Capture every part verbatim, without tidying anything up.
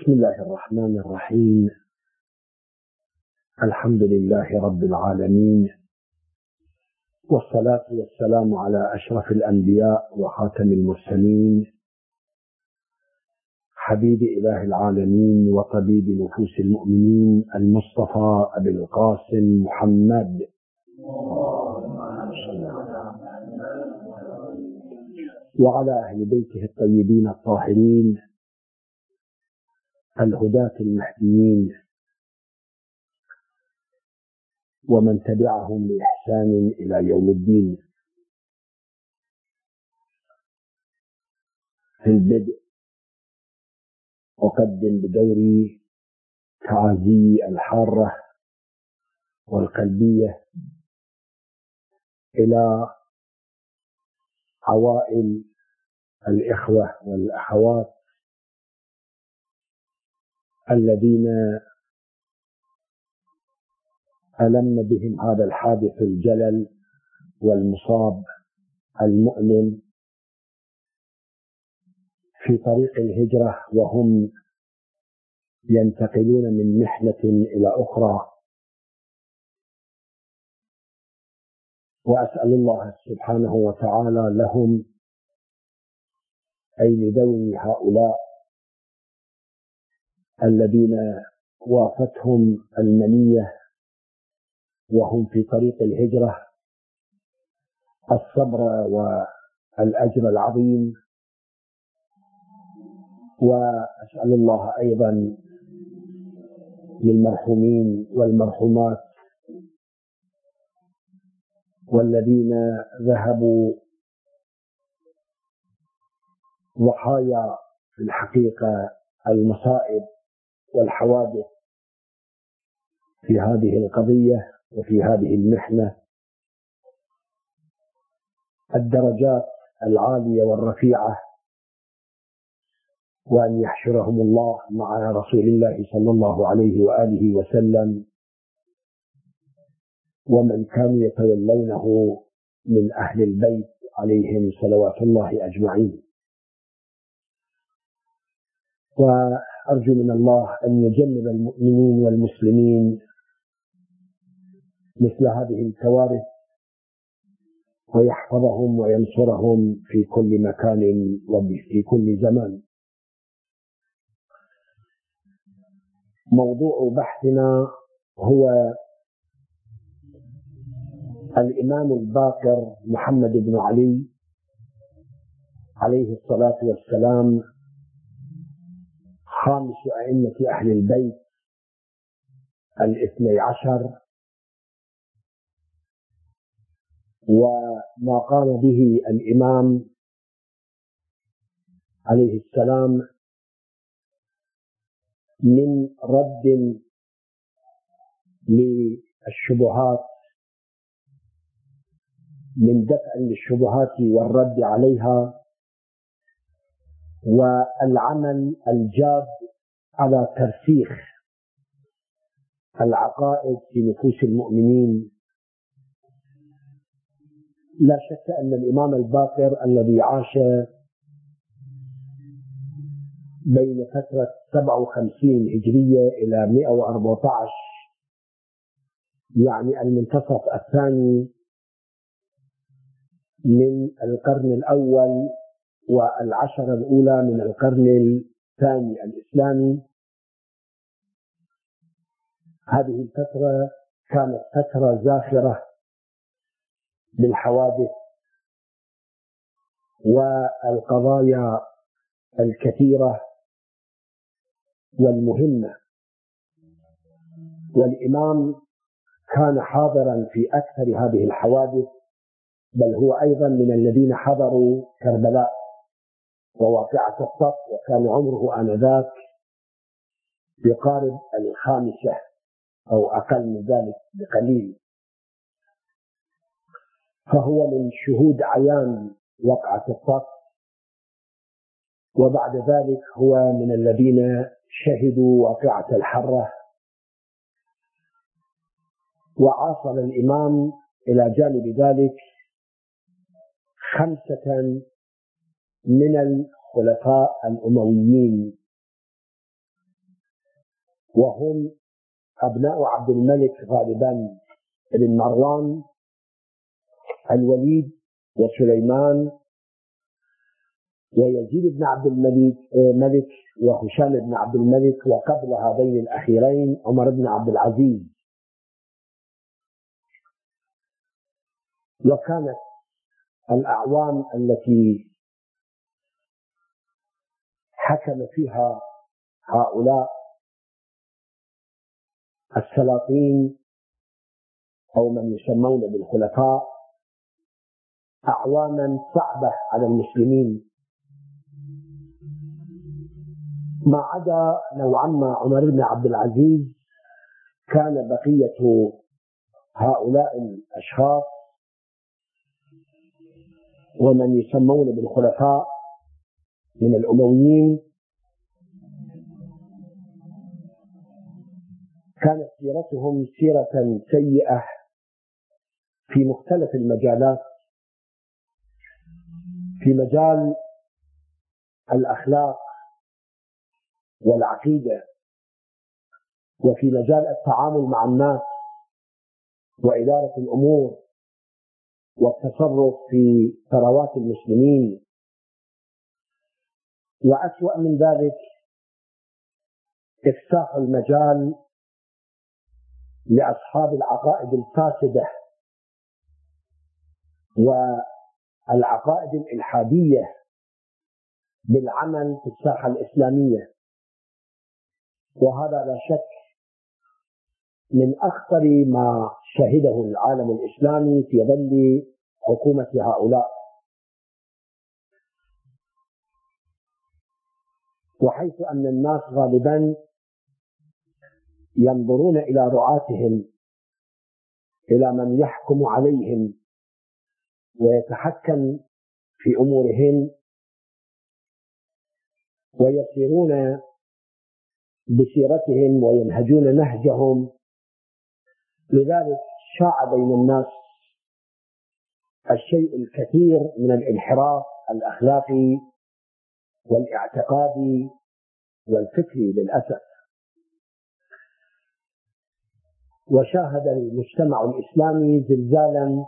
بسم الله الرحمن الرحيم. الحمد لله رب العالمين، والصلاة والسلام على أشرف الأنبياء وخاتم المرسلين، حبيب إله العالمين وطبيب نفوس المؤمنين، المصطفى أبي القاسم محمد وعلى أهل بيته الطيبين الطاهرين الهداة المهديين، ومن تبعهم بإحسان إلى يوم الدين. في البدء أقدم بدوري تعازي الحارة والقلبية إلى عوائل الإخوة والأخوات الذين ألم بهم هذا الحادث الجلل والمصاب المؤلم في طريق الهجرة، وهم ينتقلون من محنة إلى أخرى. وأسأل الله سبحانه وتعالى لهم أي لذوي هؤلاء الذين وافتهم المنية وهم في طريق الهجرة الصبر والأجر العظيم. وأسأل الله أيضا للمرحومين والمرحومات والذين ذهبوا ضحايا في الحقيقة المصائب والحوادث في هذه القضية وفي هذه المحنة الدرجات العالية والرفيعة، وأن يحشرهم الله مع رسول الله صلى الله عليه وآله وسلم ومن كانوا يتولونه من أهل البيت عليهم صلوات الله أجمعين. وأرجو من الله أن يجنب المؤمنين والمسلمين مثل هذه الكوارث ويحفظهم وينصرهم في كل مكان وفي كل زمان. موضوع بحثنا هو الإمام الباقر محمد بن علي عليه الصلاة والسلام، خامس أئمة أهل البيت الاثني عشر، وما قام به الإمام عليه السلام من رد للشبهات، من دفع للشبهات والرد عليها، والعمل الجاد على ترسيخ العقائد في نفوس المؤمنين. لا شك أن الإمام الباقر الذي عاش بين فترة سبعة وخمسين هجرية إلى مئة وأربعة عشر، يعني المنتصف الثاني من القرن الأول والعشرة الأولى من القرن الثاني الإسلامي، هذه الفترة كانت فترة زاخرة بالحوادث والقضايا الكثيرة والمهمة، والإمام كان حاضرا في أكثر هذه الحوادث، بل هو أيضا من الذين حضروا كربلاء وواقعة الصف، وكان عمره آنذاك يقارب الخامسة أو أقل من ذلك بقليل، فهو من شهود عيان وقعة الصف. وبعد ذلك هو من الذين شهدوا واقعة الحرة. وعاصر الإمام إلى جانب ذلك خمسة من الخلفاء الأمويين وهم أبناء عبد الملك غالبا بن مروان، الوليد وسليمان ويزيد بن عبد الملك ملك وهشام بن عبد الملك، وقبل هذين الأخيرين عمر بن عبد العزيز. وكانت الأعوام التي حكم فيها هؤلاء السلاطين أو من يسمون بالخلفاء أعواما صعبة على المسلمين، ما عدا نوعا ما عمر بن عبد العزيز. كان بقية هؤلاء الأشخاص ومن يسمون بالخلفاء من الأمويين كانت سيرتهم سيرة سيئة في مختلف المجالات، في مجال الأخلاق والعقيدة، وفي مجال التعامل مع الناس وإدارة الأمور والتصرف في ثروات المسلمين. وأسوأ من ذلك إفساح المجال لأصحاب العقائد الفاسدة والعقائد الإلحادية بالعمل في الساحة الإسلامية، وهذا لا شك من أخطر ما شهده العالم الإسلامي في ظل حكومة هؤلاء. وحيث أن الناس غالبا ينظرون إلى رعاتهم، إلى من يحكم عليهم ويتحكم في أمورهم، ويسيرون بسيرتهم وينهجون نهجهم. لذلك شاع بين الناس الشيء الكثير من الانحراف الأخلاقي والاعتقادي والفكري للأسف. وشاهد المجتمع الإسلامي زلزالا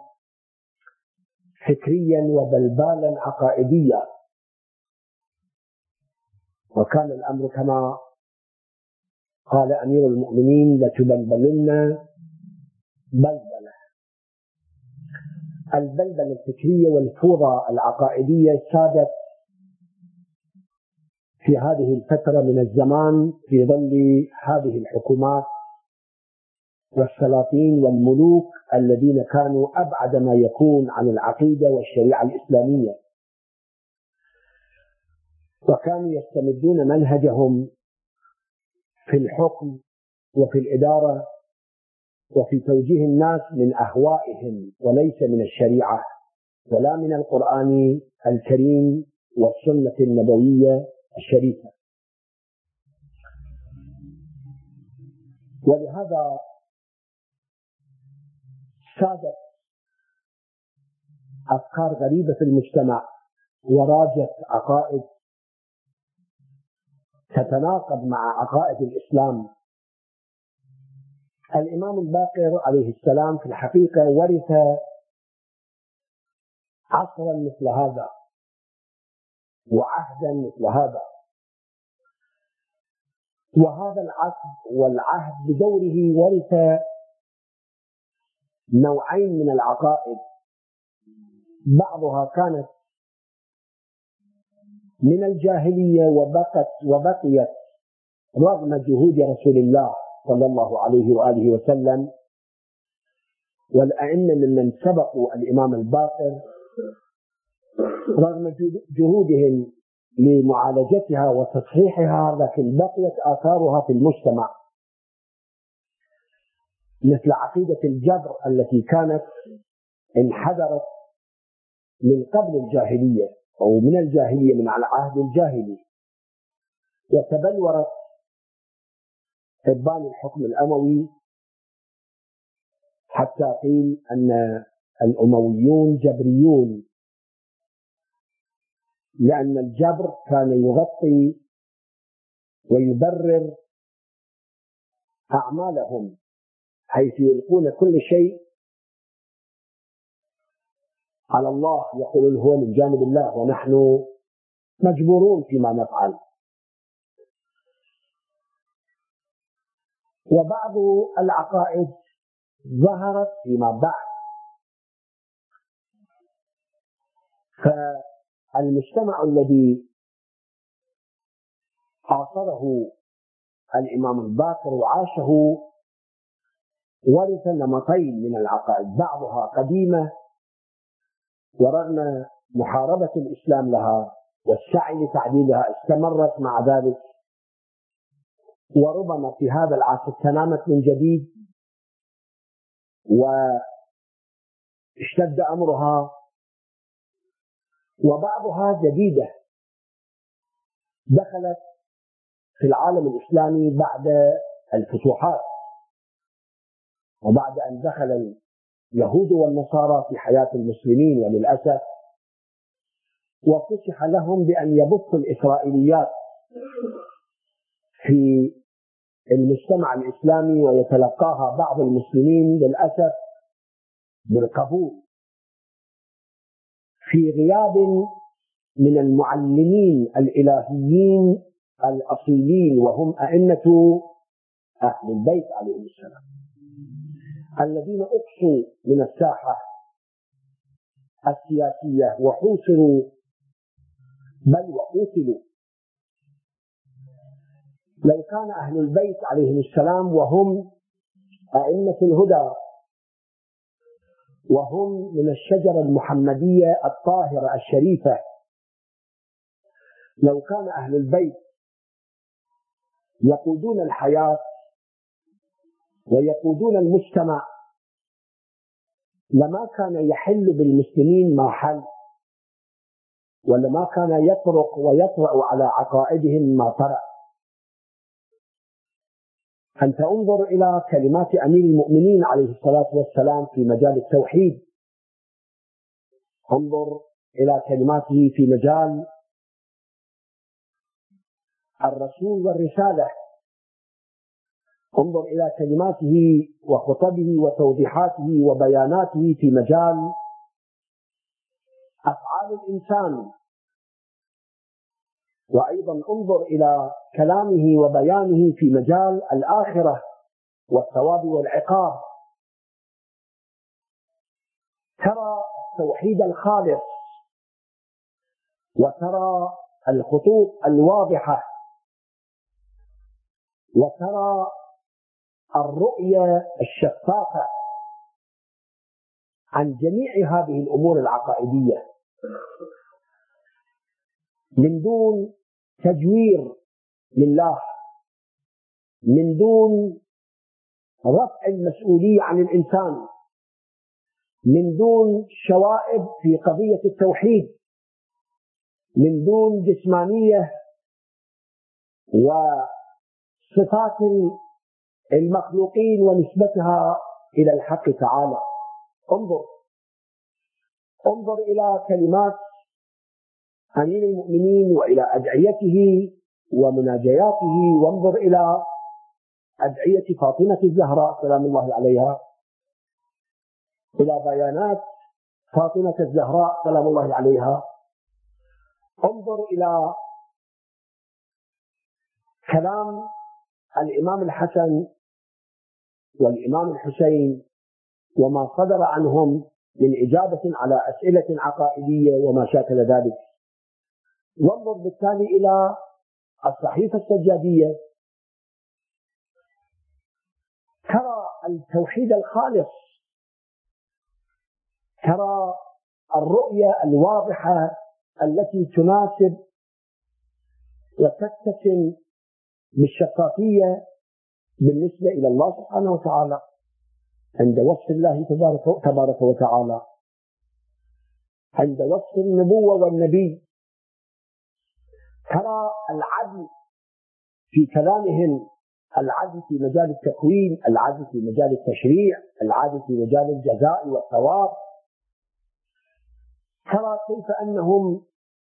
فكريا وبلبالا عقائديا، وكان الأمر كما قال أمير المؤمنين: لتبلبلن بلبلة. البلبلة الفكرية والفوضى العقائدية سادت في هذه الفترة من الزمان في ظل هذه الحكومات والسلاطين والملوك الذين كانوا أبعد ما يكون عن العقيدة والشريعة الإسلامية، وكانوا يستمدون منهجهم في الحكم وفي الإدارة وفي توجيه الناس من أهوائهم، وليس من الشريعة ولا من القرآن الكريم والسنة النبوية الشريفة. ولهذا سادت أفكار غريبة في المجتمع، وراجت عقائد تتناقض مع عقائد الإسلام. الإمام الباقر عليه السلام في الحقيقة ورث عصرا مثل هذا وعهدا مثل هذا، وهذا العصر والعهد بدوره ورث نوعين من العقائد، بعضها كانت من الجاهلية وبقت وبقيت رغم جهود رسول الله صلى الله عليه وآله وسلم والأئمة ممن سبقوا الإمام الباقر، رغم جهودهم لمعالجتها وتصحيحها، لكن بقيت آثارها في المجتمع، مثل عقيدة الجبر التي كانت انحدرت من قبل الجاهلية أو من الجاهلية من العهد الجاهلي، وتبلورت إبان الحكم الأموي حتى قيل أن الأمويون جبريون، لأن الجبر كان يغطي ويبرر أعمالهم حيث يلقون كل شيء على الله، يقولون هو من جانب الله ونحن مجبورون فيما نفعل. وبعض العقائد ظهرت فيما بعد، فالمجتمع الذي عاصره الإمام الباقر وعاشه ورث نمطين من العقائد، بعضها قديمة ورغم محاربة الإسلام لها والسعي لتعديلها استمرت مع ذلك، وربما في هذا العصر تنامت من جديد واشتد أمرها، وبعضها جديدة دخلت في العالم الإسلامي بعد الفتوحات وبعد أن دخل اليهود والنصارى في حياة المسلمين وللأسف، وفسح لهم بأن يبثوا الإسرائيليات في المجتمع الإسلامي ويتلقاها بعض المسلمين للأسف بالقبول في غياب من المعلمين الإلهيين الأصيلين وهم أئمة أهل البيت عليهم السلام، الذين أقصوا من الساحة السياسية وحوصروا بل وقتلوا. لو كان أهل البيت عليهم السلام وهم أئمة الهدى وهم من الشجرة المحمدية الطاهرة الشريفة، لو كان أهل البيت يقودون الحياة ويقودون المجتمع لما كان يحل بالمسلمين ما حل، ولما كان يطرق ويطرأ على عقائدهم ما طرأ. أنت انظر إلى كلمات أمير المؤمنين عليه الصلاة والسلام في مجال التوحيد، انظر إلى كلماته في مجال الرسول والرسالة، انظر إلى كلماته وخطبه وتوضيحاته وبياناته في مجال أفعال الإنسان، وأيضا انظر إلى كلامه وبيانه في مجال الآخرة والثواب والعقاب. ترى التوحيد الخالص وترى الخطوط الواضحة وترى الرؤية الشفافة عن جميع هذه الأمور العقائدية من دون تجوير لله، من دون رفع المسؤولية عن الإنسان، من دون شوائب في قضية التوحيد، من دون جسمانية وصفات المخلوقين ونسبتها إلى الحق تعالى. انظر انظر إلى كلمات أمير المؤمنين وإلى أدعيته ومناجياته، وانظر إلى أدعية فاطمة الزهراء سلام الله عليها، إلى بيانات فاطمة الزهراء سلام الله عليها، انظر إلى كلام الإمام الحسن والإمام الحسين وما صدر عنهم من إجابة على أسئلة عقائدية وما شاكل ذلك، وانظر بالتالي إلى الصحيفة السجادية، ترى التوحيد الخالص، ترى الرؤية الواضحة التي تناسب وتتسم بالشفافية بالنسبة إلى الله سبحانه وتعالى عند وصف الله تبارك, تبارك وتعالى، عند وصف النبوة والنبي. ترى العدل في كلامهم، العدل في مجال التكوين، العدل في مجال التشريع، العدل في مجال الجزاء والثواب. ترى كيف أنهم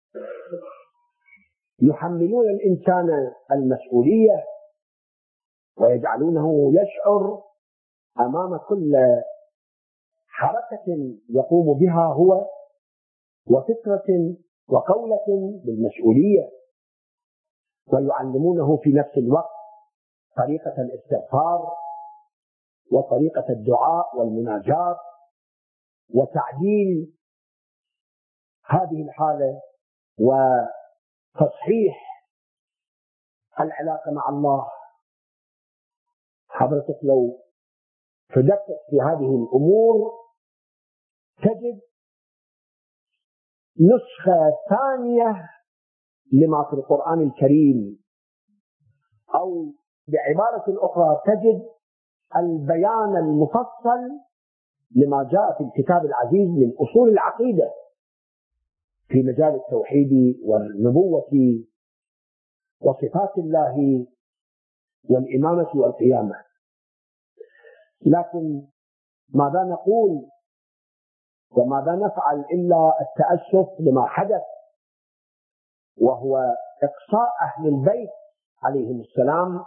يحملون الإنسان المسؤولية ويجعلونه يشعر أمام كل حركة يقوم بها هو وفكرة وقولة بالمسؤولية، ويعلمونه في نفس الوقت طريقة الاستغفار وطريقة الدعاء والمناجاة وتعديل هذه الحالة وتصحيح العلاقة مع الله. حضرتك لو تدقق في هذه الأمور تجد نسخة ثانية لما في القرآن الكريم، أو بعبارة أخرى تجد البيان المفصل لما جاء في الكتاب العزيز من أصول العقيدة في مجال التوحيد والنبوة وصفات الله والإمامة والقيامة. لكن ماذا نقول وماذا نفعل إلا التأسف لما حدث، وهو إقصاء أهل البيت عليهم السلام،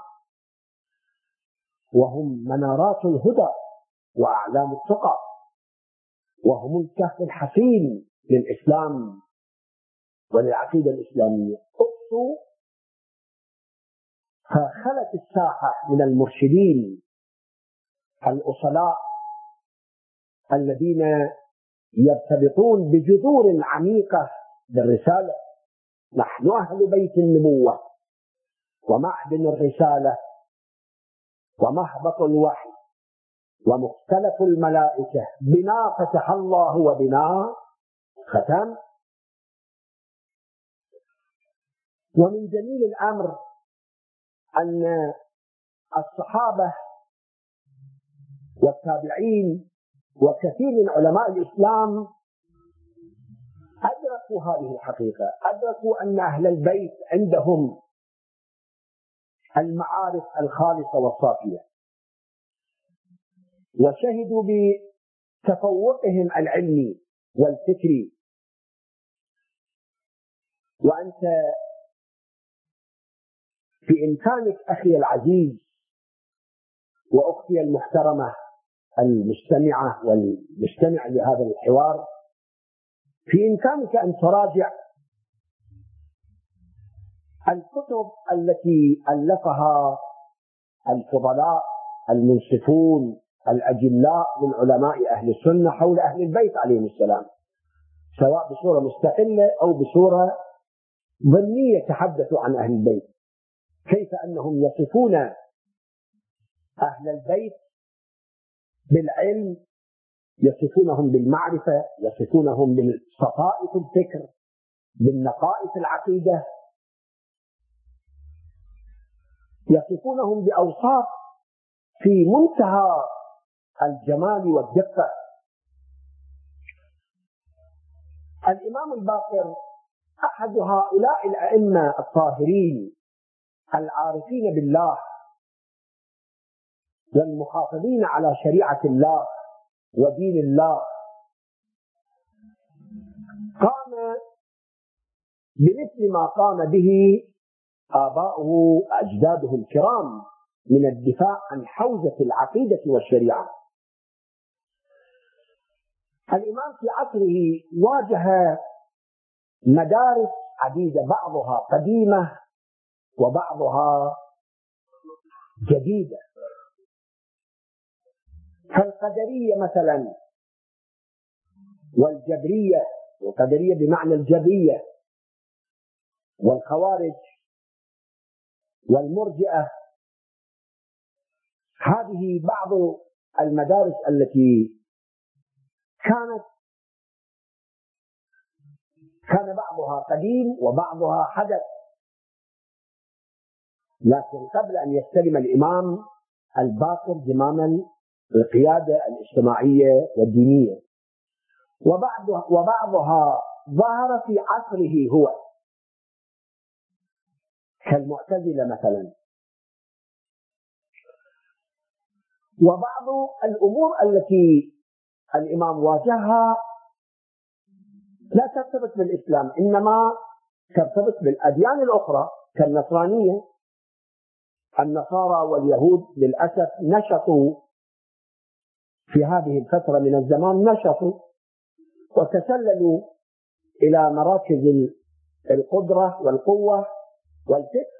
وهم منارات الهدى وأعلام التقى، وهم الكهف الحصين للإسلام وللعقيدة الإسلامية. أقصوا فخلت الساحة من المرشدين الأصلاء الذين يرتبطون بجذور عميقة بالرسالة. نحن أهل بيت النبوة ومعدن الرسالة ومهبط الوحي ومختلف الملائكة، بنا فتح الله وبنا ختم. ومن جميل الأمر أن الصحابة والتابعين وكثير من علماء الإسلام أدركوا هذه الحقيقة، أدركوا أن أهل البيت عندهم المعارف الخالصة والصافية، وشهدوا بتفوقهم العلمي والفكري. وأنت في إمكانك أخي العزيز وأختي المحترمة المستمعة والمستمع لهذا الحوار، في إمكانك أن تراجع الكتب التي ألفها الفضلاء المنصفون الأجلاء من علماء أهل السنة حول أهل البيت عليهم السلام، سواء بصورة مستقلة أو بصورة ضمنية تحدثوا عن أهل البيت، كيف أنهم يصفون أهل البيت بالعلم، يصفونهم بالمعرفة، يصفونهم بالصفاء في الفكر، بالنقاء في العقيدة، يصفونهم بأوصاف في منتهى الجمال والدقة. الإمام الباقر أحد هؤلاء الأئمة الطاهرين العارفين بالله والمحافظين على شريعة الله ودين الله، قام بمثل ما قام به آباؤه أجداده الكرام من الدفاع عن حوزة العقيدة والشريعة. الإمام في عصره واجه مدارس عديدة، بعضها قديمة وبعضها جديدة. فالقدرية مثلا والجبرية، والقدرية بمعنى الجبرية، والخوارج والمرجئة، هذه بعض المدارس التي كانت كان بعضها قديم وبعضها حدث. لكن قبل أن يستلم الإمام الباقر زمام القيادة الاجتماعية والدينية، وبعضها, وبعضها ظهر في عصره هو، كالمعتزلة مثلا. وبعض الأمور التي الإمام واجهها لا ترتبط بالإسلام، إنما ترتبط بالأديان الأخرى كالنصرانية. النصارى واليهود للأسف نشطوا في هذه الفترة من الزمان، نشطوا وتسللوا إلى مراكز القدرة والقوة والفكر،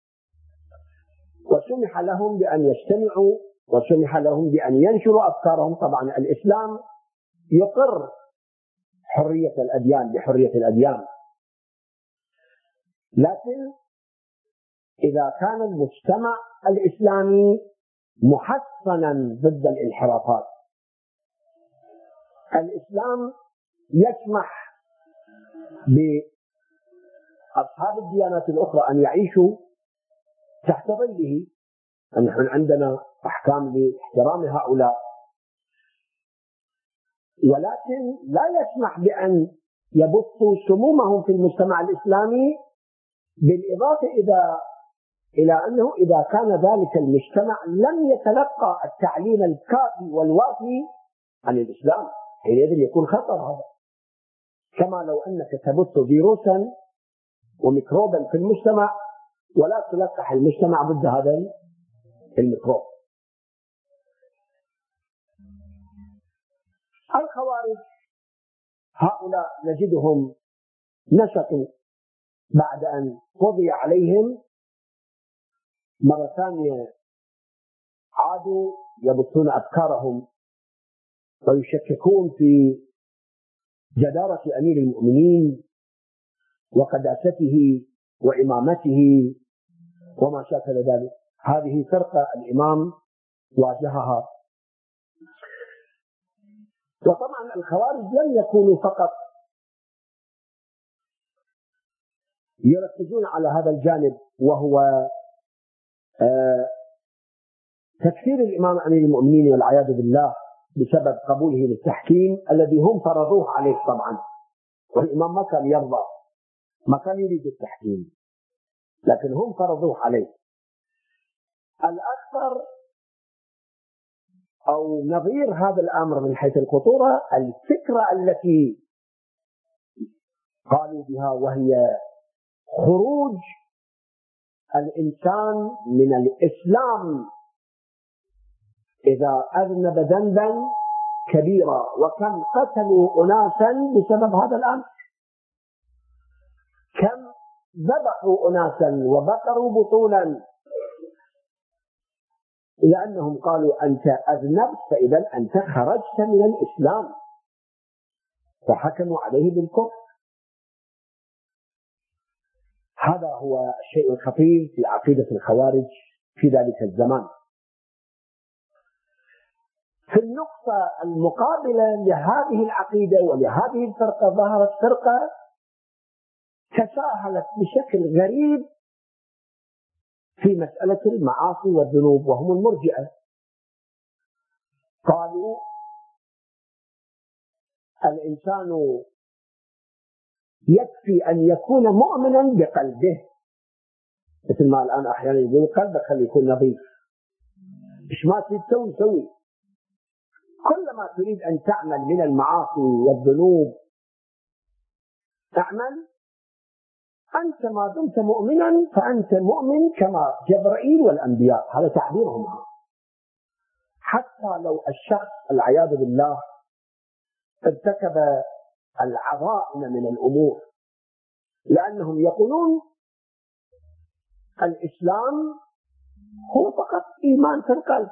وسمح لهم بأن يجتمعوا وسمح لهم بأن ينشروا أفكارهم. طبعا الإسلام يقر حرية الأديان بحرية الأديان، لكن إذا كان المجتمع الإسلامي محصنا ضد الانحرافات، الإسلام يسمح بأصحاب الديانات الأخرى أن يعيشوا تحت ظله. نحن عندنا أحكام لاحترام هؤلاء، ولكن لا يسمح بأن يبثوا سمومهم في المجتمع الإسلامي، بالإضافة إلى إلى أنه إذا كان ذلك المجتمع لم يتلقى التعليم الكافي والوافي عن الإسلام، حينئذ يكون خطر هذا. كما لو أنك تبث فيروسا وميكروبا في المجتمع ولا تلقح المجتمع ضد هذا الميكروب. الخوارج هؤلاء نجدهم نشطوا بعد أن قضي عليهم، مرة ثانية عادوا يبثون أفكارهم ويشككون في جدارة أمير المؤمنين وقداسته وإمامته وما شاكل ذلك. هذه فرقة الإمام واجهها. وطبعا الخوارج لم يكونوا فقط يركزون على هذا الجانب، وهو آه تكفير الإمام أمير المؤمنين والعياذ بالله بسبب قبوله للتحكيم الذي هم فرضوه عليه. طبعا والإمام ما كان يرضى، ما كان يريد التحكيم، لكن هم فرضوه عليه. الأكثر أو نظير هذا الأمر من حيث الخطورة الفكرة التي قالوا بها، وهي خروج الإنسان من الإسلام إذا أذنب ذنبا كبيرا، وكم قتلوا أناسا بسبب هذا الأمر، كم ذبحوا أناسا وبقروا بطولا، لأنهم قالوا أنت أذنبت فإذا أنت خرجت من الإسلام، فحكموا عليه بالكفر. هذا هو الشيء الخطير في عقيدة الخوارج في ذلك الزمان. في النقطة المقابلة لهذه العقيدة ولهذه الفرقة ظهرت فرقة تساهلت بشكل غريب في مسألة المعاصي والذنوب، وهم المرجئة. قالوا الإنسان يكفي أن يكون مؤمنا بقلبه، مثل ما الآن أحيانا يقول قلبك خليه يكون نظيف، إيش ما تريد تسوي سوي، كل ما تريد أن تعمل من المعاصي والذنوب اعمل، أنت ما دمت مؤمنا فأنت مؤمن كما جبرائيل والأنبياء. هذا تعبيرهم. حتى لو الشخص العياذ بالله ارتكب العظائم من الأمور، لأنهم يقولون الإسلام هو فقط إيمان في القلب،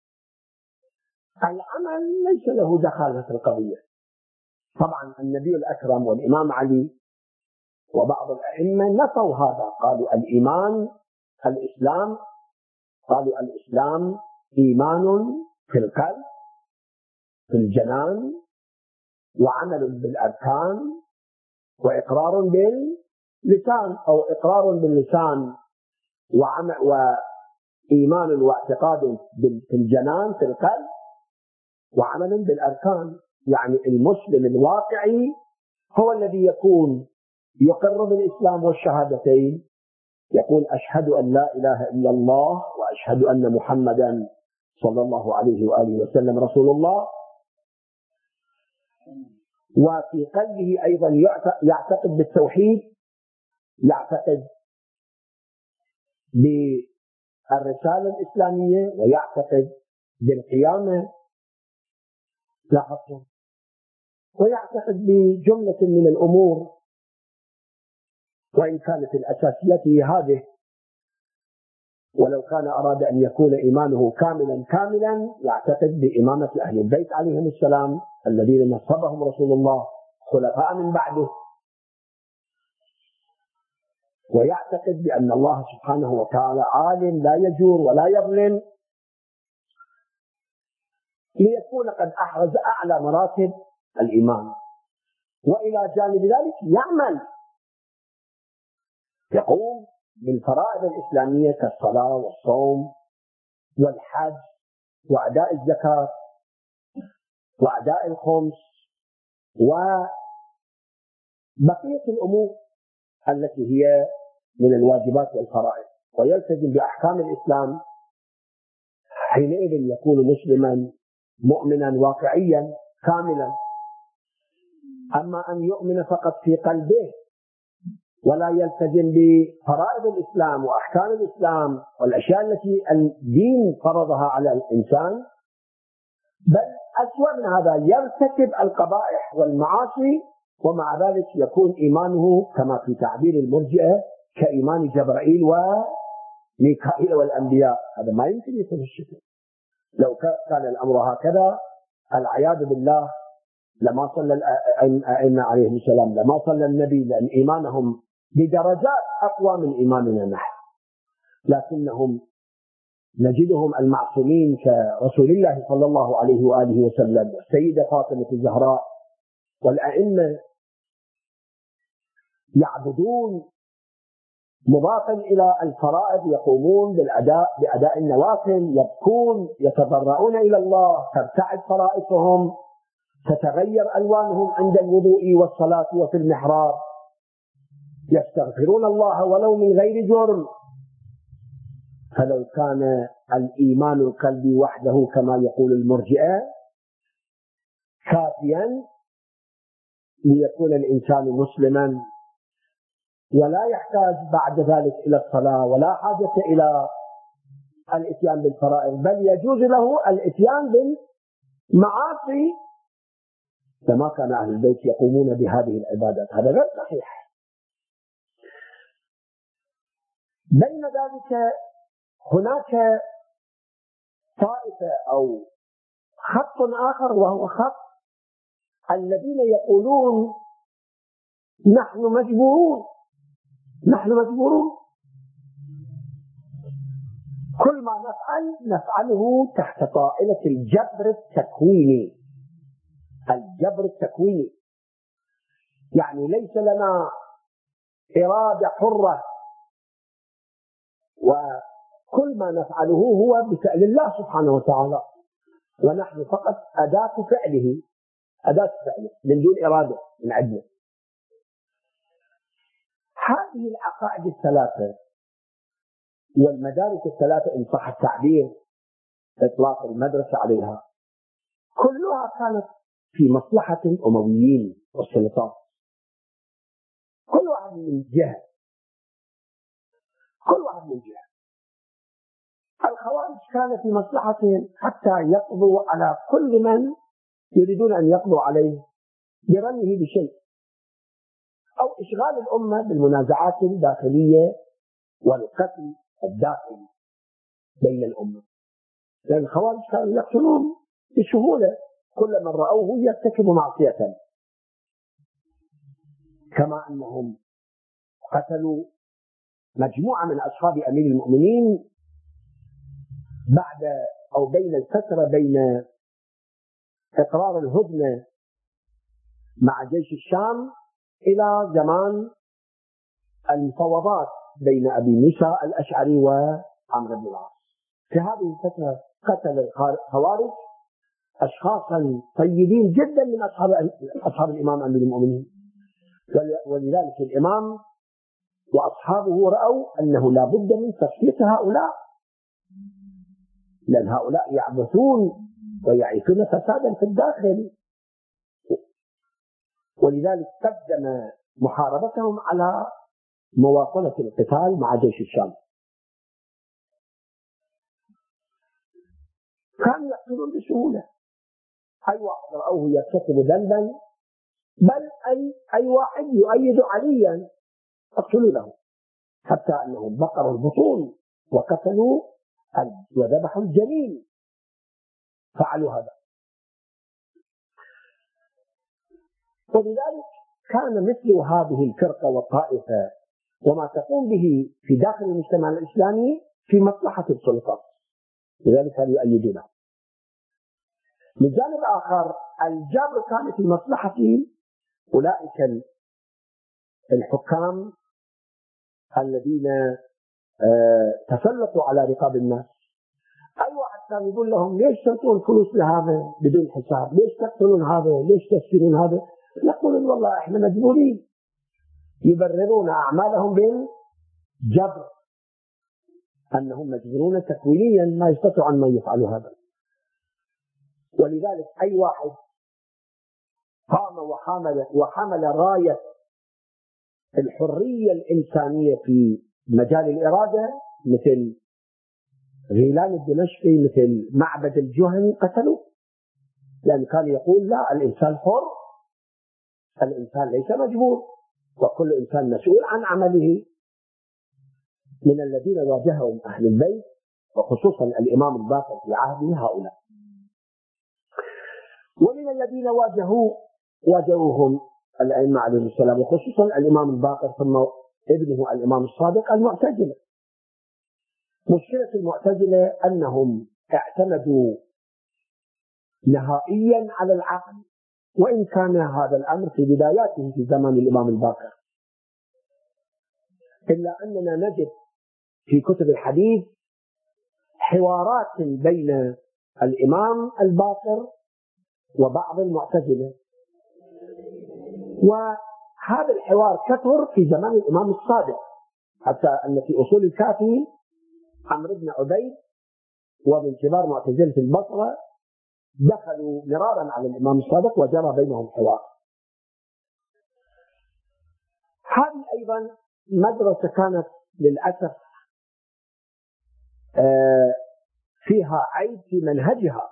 العمل ليس له دخل في القضية. طبعا النبي الأكرم والإمام علي وبعض الأئمة نفوا هذا، قالوا الإيمان الإسلام قالوا الإسلام إيمان في القلب في الجنان، وعمل بالأركان، وإقرار باللسان، أو إقرار باللسان وعمل وإيمان واعتقاد في الجنان في القلب وعمل بالأركان. يعني المسلم الواقعي هو الذي يكون يقر بالإسلام والشهادتين، يقول أشهد أن لا إله إلا الله وأشهد أن محمدا صلى الله عليه وآله وسلم رسول الله، وفي قلبه أيضا يعتقد بالتوحيد، يعتقد الرسالة الإسلامية ويعتقد بالقيامة، لاحظتم، ويعتقد بجملة من الأمور وإن كانت الأساسيات هي هذه، ولو كان أراد أن يكون إيمانه كاملا كاملا يعتقد بإمامة أهل البيت عليهم السلام الذين نصبهم رسول الله خلفاء من بعده، ويعتقد بأن الله سبحانه وتعالى عالم لا يجور ولا يظلم، ليكون قد أحرز أعلى مراتب الإيمان. وإلى جانب ذلك يعمل، يقوم بالفرائض الإسلامية كالصلاة والصوم والحج وأداء الزكاة وأداء الخمس وبقية الأمور التي هي من الواجبات والفرائض، ويلتزم بأحكام الإسلام. حينئذ يكون مسلما مؤمنا واقعيا كاملا. أما أن يؤمن فقط في قلبه ولا يلتزم بفرائض الإسلام وأحكام الإسلام والأشياء التي الدين فرضها على الإنسان، بل أسوأ من هذا يرتكب القبائح والمعاصي، ومع ذلك يكون إيمانه كما في تعبير المرجئة كإيمان جبرائيل وميكائيل والأنبياء. هذا ما يمكن يكون الشكل. لو كان الأمر هكذا العياذ بالله لما صلى الأئمة عليهم السلام، لما صلى النبي، لأن إيمانهم بدرجات أقوى من إيماننا نحن، لكنهم نجدهم المعصومين كرسول الله صلى الله عليه وآله وسلم والسيدة فاطمة الزهراء والأئمة يعبدون مضافا إلى الفرائض، يقومون بالأداء بأداء النوافل، يبكون يتضرعون إلى الله، ترتعد فرائصهم، تتغير ألوانهم عند الوضوء والصلاة وفي المحراب، يستغفرون الله ولو من غير جرم. فلو كان الإيمان القلبي وحده كما يقول المرجئة كافيا ليكون الإنسان مسلما ولا يحتاج بعد ذلك إلى الصلاة ولا حاجة إلى الإتيان بالفرائض، بل يجوز له الإتيان بالمعاصي، فما كان أهل البيت يقومون بهذه العبادات. هذا غير صحيح. بين ذلك هناك طائفة أو خط آخر، وهو خط الذين يقولون نحن مجبورون نحن مجبورون كل ما نفعل نفعله تحت طائلة الجبر التكويني. الجبر التكويني يعني ليس لنا إرادة حرة، وكل ما نفعله هو بفعل الله سبحانه وتعالى، ونحن فقط أداة فعله أداة فعله من دون إرادة من عندنا. هذه العقائد الثلاثة والمدارس الثلاثة إن صح التعبير إطلاق المدرسة عليها، كلها كانت في مصلحة الأمويين والسلطات، كل واحد من جهة كل واحد من جهة. الخوارج كانت في مصلحتهم حتى يقضوا على كل من يريدون أن يقضوا عليه برميه بشيء، أو إشغال الأمة بالمنازعات الداخلية والقتل الداخلي بين الأمة، لأن الخوارج كانوا يقتلون بسهولة كل من رأوه يرتكب معصية، كما أنهم قتلوا مجموعة من أصحاب أمير المؤمنين بعد أو بين الفترة بين إقرار الهدنة مع جيش الشام إلى زمان المفاوضات بين أبي موسى الأشعري وعمرو بن العاص. في هذه الفترة قتل الخوارج أشخاصا طيبين جدا من أصحاب أصحاب الإمام أمير المؤمنين، ولذلك الإمام وأصحابه رأوا أنه لا بد من تصفية هؤلاء، لأن هؤلاء يعبثون ويعيشون فسادا في الداخل، ولذلك قدم محاربتهم على مواصلة القتال مع جيش الشام. كانوا يقتلون بسهولة. أي واحد رأوه يرتكب ذنبا، بل أي, أي واحد يؤيد عليا يقتلوا له، حتى أنهم بقروا البطون وقتلوا وذبحوا الجنين، فعلوا هذا. ولذلك كان مثل هذه الفرقة والطائفة وما تقوم به في داخل المجتمع الإسلامي في مصلحة السلطة، لذلك كانوا يؤيدونه. من جانب آخر الجبر كان في مصلحة أولئك الحكام الذين تسلطوا على رقاب الناس. أي واحد كان يقول لهم ليش تعطون فلوس لهذا بدون حساب؟ ليش تقتلون هذا؟ ليش تسجنون هذا؟ يقولون والله احنا مجبورين، يبررون أعمالهم بالجبر، أنهم مجبورون تكوينيا ما يستطيعون أن يفعلوا هذا. ولذلك أي واحد قام وحمل, وحمل راية الحرية الإنسانية في مجال الإرادة مثل غيلان الدمشقي، مثل معبد الجهني، قتلوه، لأن كان يقول لا، الإنسان حر، الإنسان ليس مجبور، وكل إنسان مسؤول عن عمله. من الذين واجههم أهل البيت وخصوصا الإمام الباقر في عهده هؤلاء. ومن الذين واجهوا واجهوهم الأئمة عليهم السلام، وخصوصا الإمام الباقر ثم ابنه الإمام الصادق، المعتزلة. مشكلة المعتزلة أنهم اعتمدوا نهائيا على العقل، وإن كان هذا الأمر في بداياته في زمان الإمام الباقر، إلا أننا نجد في كتب الحديث حوارات بين الإمام الباقر وبعض المعتزلة، وهذا الحوار كثر في زمان الإمام الصادق، حتى أن في أصول الكافي عمرو بن عبيد ومن كبار معتزلة البصرة دخلوا مرارا على الإمام الصادق وجرى بينهم حوار. هذه أيضا مدرسة كانت للأسف فيها عيب في منهجها.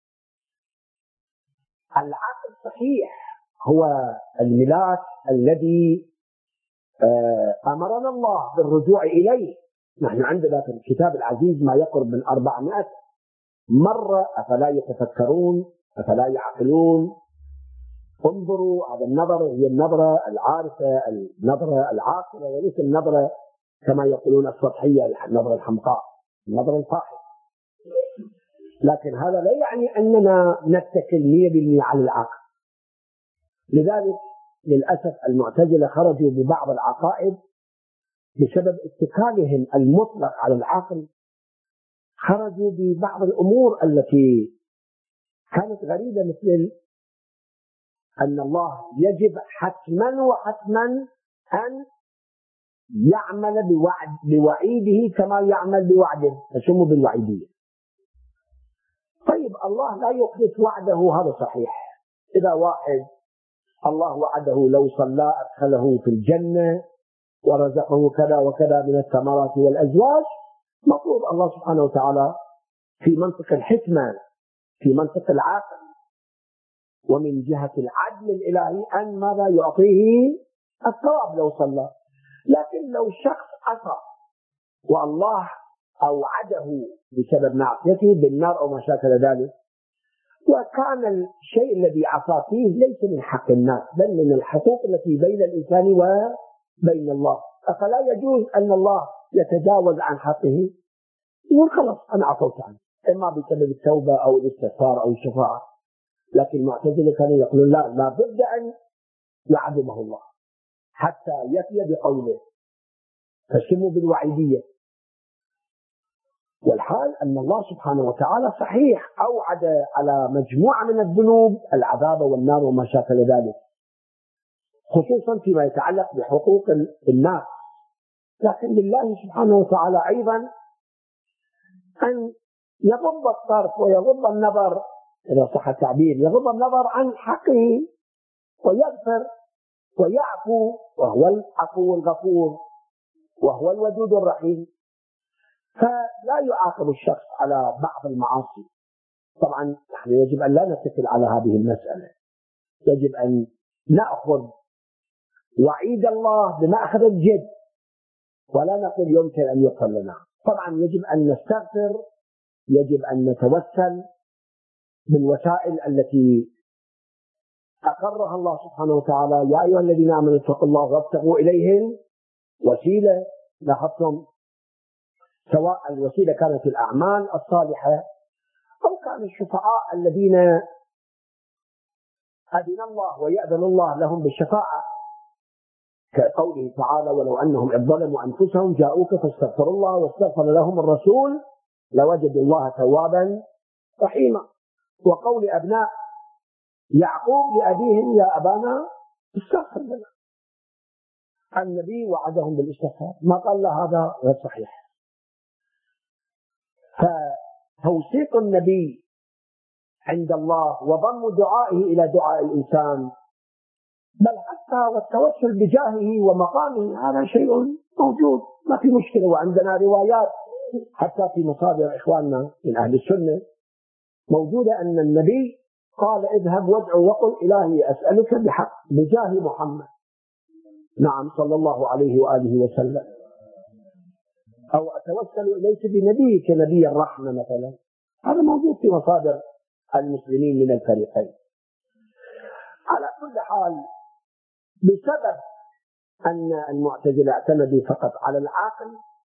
العقل صحيح هو الملاك الذي أمرنا الله بالرجوع إليه. نحن عندنا في الكتاب العزيز ما يقرب من أربعمائة مرة أفلا يتفكرون، أفلا يعقلون. انظروا، هذا النظر هي النظرة العارفة، النظرة العاقلة، وليس النظرة كما يقولون السطحية، النظرة الحمقاء، النظرة الفاحشة. لكن هذا لا يعني أننا نتكل مئة بالمئة على العقل. لذلك للأسف المعتزلة خرجوا ببعض العقائد بسبب اتكالهم المطلق على العقل، خرجوا ببعض الأمور التي كانت غريبة، مثل أن الله يجب حتما وحتما أن يعمل بوعد بوعيده كما يعمل بوعده، فسموا بالوعيدية. طيب الله لا يحدث وعده، هذا صحيح. إذا واحد الله وعده لو صلى أدخله في الجنة ورزقه كذا وكذا من الثمرات والأزواج، مطلوب الله سبحانه وتعالى في منطق الحكمة، في منطق العقل، ومن جهة العدل الإلهي أن ماذا يعطيه الثواب لو صلى. لكن لو شخص عصى والله أوعده بسبب معصيته بالنار أو ما شاكل ذلك، وكان الشيء الذي عصى فيه ليس من حق الناس بل من الحقوق التي بين الإنسان وبين الله، أفلا يجوز أن الله يتجاوز عن حقه؟ يقول خلاص أنا عفوت عنه، إما بسبب التوبة أو الاستغفار أو الشفاعة. لكن المعتزلة كانوا يقولون لا، لا بد أن يعذبه الله حتى يفي بقوله، فسموا بالوعيدية. والحال أن الله سبحانه وتعالى صحيح أوعد على مجموعة من الذنوب العذاب والنار وما شاكل ذلك، خصوصا فيما يتعلق بحقوق الناس. لكن لله سبحانه وتعالى أيضا أن يغض الطرف ويغض النظر، إذا صح التعبير، يغض النظر عن حقه ويغفر ويعفو، وهو العفو الغفور وهو الودود الرحيم. فلا يعاقب الشخص على بعض المعاصي طبعا نحن يجب أن لا نتكل على هذه المسألة، يجب أن نأخذ وعيد الله بمأخذ الجد، ولا نقول يمكن أن يغفر لنا. طبعا يجب أن نستغفر، يجب أن نتوسل بالوسائل التي أقرها الله سبحانه وتعالى: يا أيها الذين آمنوا اتقوا الله وابتغوا إليه وسيلة. لاحظتم، سواء الوسيلة كانت الأعمال الصالحة أو كان الشفعاء الذين أذن الله ويأذن الله لهم بالشفاعة، كقوله تعالى: ولو أنهم إذ ظلموا أنفسهم جاءوك فاستغفروا الله واستغفر لهم الرسول لوجدوا الله توابا رحيما. وقول أبناء يعقوب لأبيهم: يا أبانا استغفر لنا. النبي وعدهم بالاستغفار، ما قال له هذا غير صحيح. فتوثيق النبي عند الله وضم دعائه إلى دعاء الإنسان، بل حتى والتوسل بجاهه ومقامه، هذا شيء موجود، ما في مشكلة. وعندنا روايات حتى في مصادر إخواننا من أهل السنة موجودة أن النبي قال: اذهب وادعو وقل إلهي أسألك بحق بجاه محمد، نعم، صلى الله عليه وآله وسلم، أو أتوسل إليك بنبي كنبي الرحمة مثلا. هذا موجود في مصادر المسلمين من الفريقين. على كل حال، بسبب أن المعتزلة اعتمدوا فقط على العقل،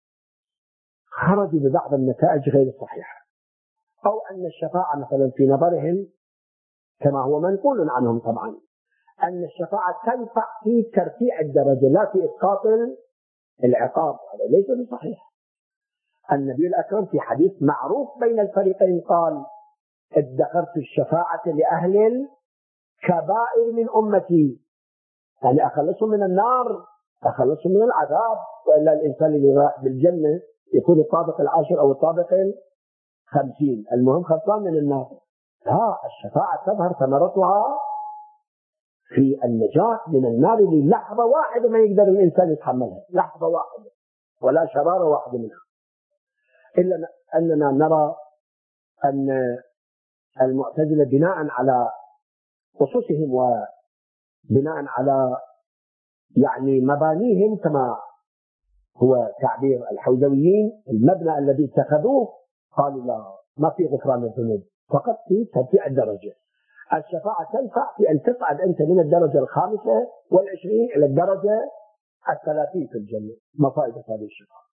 خرجوا ببعض النتائج غير صحيحة، أو أن الشفاعة مثلا في نظرهم، كما هو منقول عنهم طبعا، أن الشفاعة تنفع في ترفيع الدرجة لا في إسقاط العقاب. هذا ليس بصحيح. النبي الأكرم في حديث معروف بين الفريقين قال: ادخرت الشفاعة لأهل الكبائر من أمتي، يعني أخلصهم من النار، أخلصهم من العذاب، وإلا الإنسان اللي راح بالجنة يكون الطابق العاشر أو الطابق الخمسين، المهم خلصان من النار. لا، الشفاعة تظهر ثمرتها في النجاة من النار للحظة واحدة ما يقدر الإنسان يتحملها، لحظة واحدة ولا شرارة واحدة منها. إلا أننا نرى أن المعتزلة بناء على خصوصهم وبناء على يعني مبانيهم، كما هو تعبير الحوزويين، المبنى الذي اتخذوه، قالوا لا، ما في غفران الذنوب، فقط في ترفيع الدرجة. الشفاعة تنفع في أن تصعد أنت من الدرجة الخامسة والعشرين إلى الدرجة الثلاثين في الجنة. ما فائدة هذه الشفاعة؟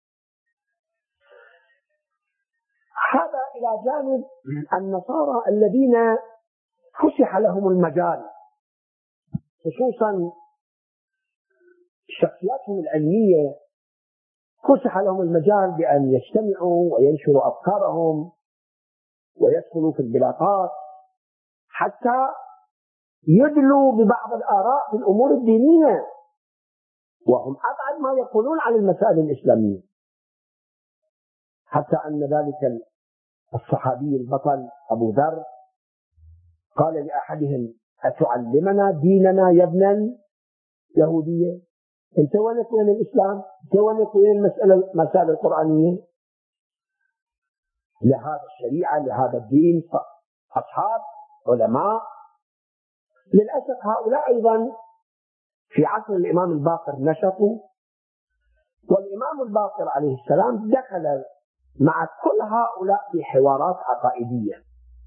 هذا إلى جانب النصارى الذين فسح لهم المجال، خصوصا شخصياتهم العلمية، فسح لهم المجال بأن يجتمعوا وينشروا أفكارهم ويدخلوا في البلاغات حتى يدلوا ببعض الآراء في الأمور الدينية، وهم أبعد ما يقولون عن المسائل الإسلامية. حتى أن ذلك الصحابي البطل أبو ذر قال لأحدهم: أتعلمنا ديننا يا ابن اليهودية؟ أنت وينك وين الإسلام؟ أنت وينك وين المسألة المسائل القرآنية؟ لهذا الشريعة، لهذا الدين أصحاب علماء. للأسف هؤلاء أيضا في عصر الإمام الباقر نشطوا، والإمام الباقر عليه السلام دخل مع كل هؤلاء في حوارات عقائدية،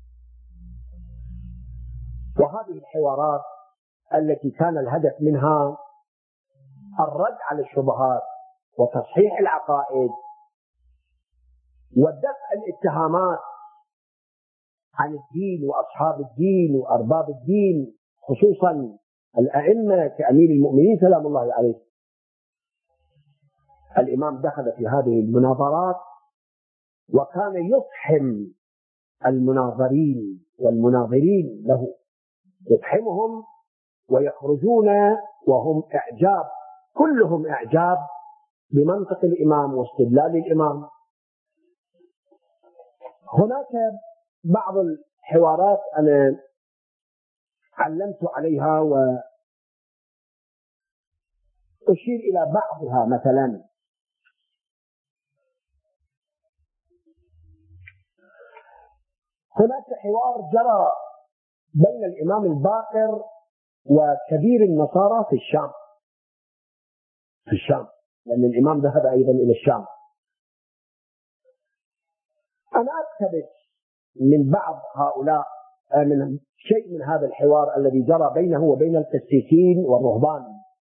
وهذه الحوارات التي كان الهدف منها الرد على الشبهات وتصحيح العقائد ودفع الاتهامات عن الدين وأصحاب الدين وأرباب الدين، خصوصا الأئمة كأمير المؤمنين سلام الله عليه. الإمام دخل في هذه المناظرات وكان يفحم المناظرين والمناظرين له، يفحمهم ويخرجون وهم إعجاب، كلهم إعجاب بمنطق الإمام واستدلال الإمام. هناك بعض الحوارات أنا علمت عليها وأشير إلى بعضها. مثلا هناك حوار جرى بين الإمام الباقر وكبير النصارى في الشام في الشام لأن الإمام ذهب أيضا إلى الشام. أنا أقتبس من بعض هؤلاء من شيء من هذا الحوار الذي جرى بينه وبين القسيسين والرهبان.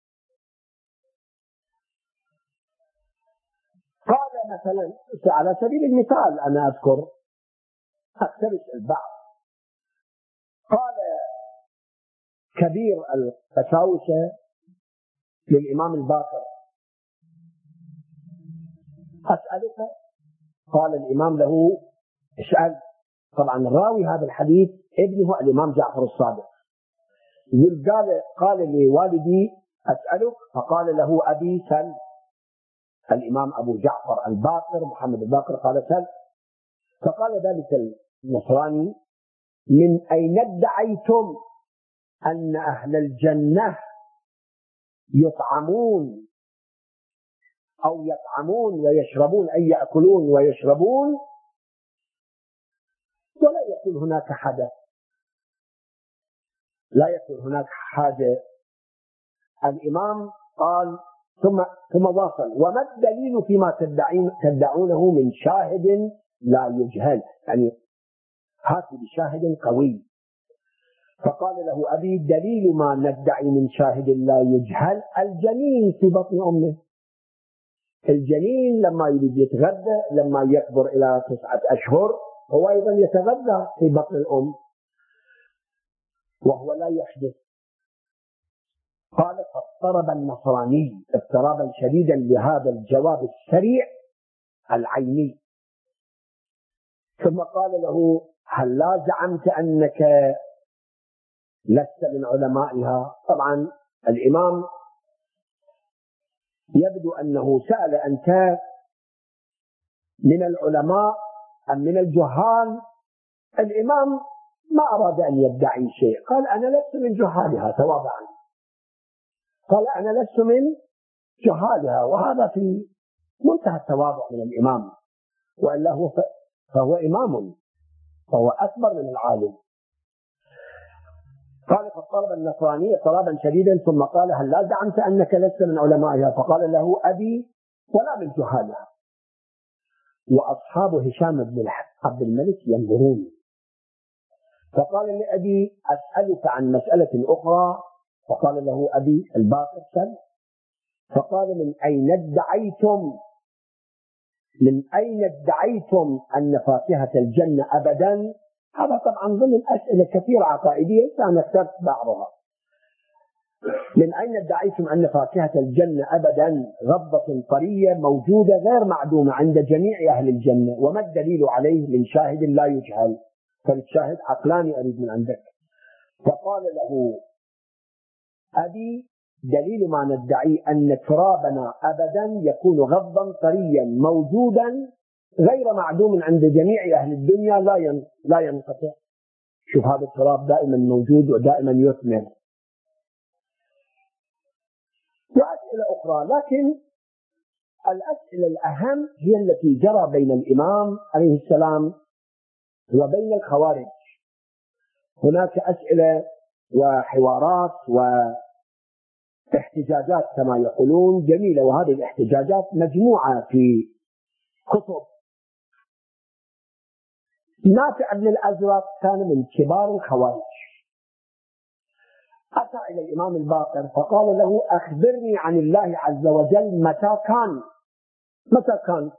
قال مثلا على سبيل المثال أنا أذكر أقتبس البعض. قال كبير القساوسة للإمام الباقر: أسألك. قال الإمام له: اسأل. طبعا الراوي هذا الحديث ابنه الإمام جعفر الصادق. قال قال لوالدي: أسألك. فقال له: أبي سل. الإمام أبو جعفر الباقر محمد الباقر قال: سل. فقال ذلك النصراني: من أين ادعيتم أن أهل الجنة يطعمون أو يطعمون ويشربون، أي يأكلون ويشربون ولا يكون هناك حدث، لا يكون هناك حاجة. الإمام قال ثم ثم واصل: وما الدليل فيما تدعين تدعونه من شاهد لا يجهل، يعني هاتوا بشاهد قوي. فقال له أبي: دليل ما ندعي من شاهد لا يجهل الجنين في بطن أمه. الجنين لما يريد يتغذى، لما يكبر إلى تسعة أشهر هو أيضا يتغذى في بطن الأم وهو لا يحدث. قال: فاضطرب النصراني اضطرابا شديدا لهذا الجواب السريع العيني، ثم قال له: هل لا زعمت أنك لست من علمائها؟ طبعا الإمام يبدو أنه سأل: أنت من العلماء أم من الجهال؟ الإمام ما أراد أن يدعي شيء، قال: أنا لست من جهالها تواضعا. قال: أنا لست من جهالها، وهذا في منتهى التواضع من الإمام، وإلا هو فهو إمام، فهو أكبر من العالم. قال: فاضطرب النصراني اضطرابا شديدا ثم قال: هل لا زعمت أنك لست من علمائها؟ فقال له: أبي ولا من جهالها. وأصحاب هشام بن عبد الملك ينظرون. فقال لأبي: أسألك عن مسألة أخرى. فقال له أبي الباقر: سل. فقال: من أين ادعيتم من أين ادعيتم أن فاكهة الجنة أبدا؟ هذا طبعا ضمن أسئلة كثيرة عقائدية أنا اخترت بعضها. من أين ادعيتم أن فاكهة الجنة أبدا غضة طرية موجودة غير معدومة عند جميع أهل الجنة، وما الدليل عليه من شاهد لا يجهل؟ فالشاهد عقلاني أريد من عندك. فقال له أبي: دليل ما ندعي أن ترابنا أبدا يكون غضا طريا موجودا غير معدوم عند جميع أهل الدنيا لا لا ينقطع. شوف هذا التراب دائما موجود ودائما يثمر. وأسئلة أخرى، لكن الأسئلة الأهم هي التي جرى بين الإمام عليه السلام وبين الخوارج. هناك أسئلة وحوارات واحتجاجات كما يقولون جميلة، وهذه الاحتجاجات مجموعة في كتب. نافع بن الأزرق كان من كبار الخوارج، أتى إلى الإمام الباقر فقال له: أخبرني عن الله عز وجل متى كان متى كان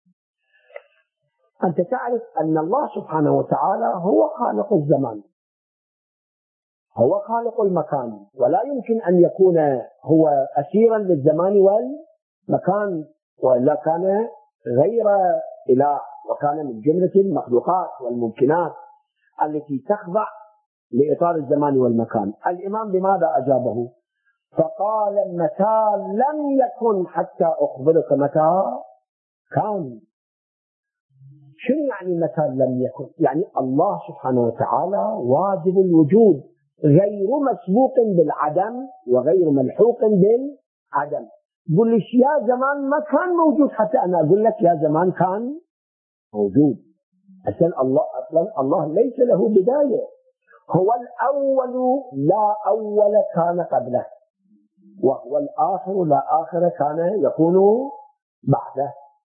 أنت تعرف أن الله سبحانه وتعالى هو خالق الزمان، هو خالق المكان، ولا يمكن أن يكون هو أسيرا للزمان والمكان، وإلا كان غير إله، وكان من جملة المخلوقات والممكنات التي تخضع لإطار الزمان والمكان. الإمام بماذا أجابه؟ فقال: متى لم يكن حتى أخبرك متى كان. شنو يعني متى لم يكن؟ يعني الله سبحانه وتعالى واجب الوجود، غير مسبوق بالعدم وغير ملحوق بالعدم. قل لي يا زمان ما كان موجود حتى أنا أقول لك يا زمان كان موجود. أصلا الله, أصلا الله ليس له بداية، هو الأول لا أول كان قبله، وهو الآخر لا آخر كان يكون بعده.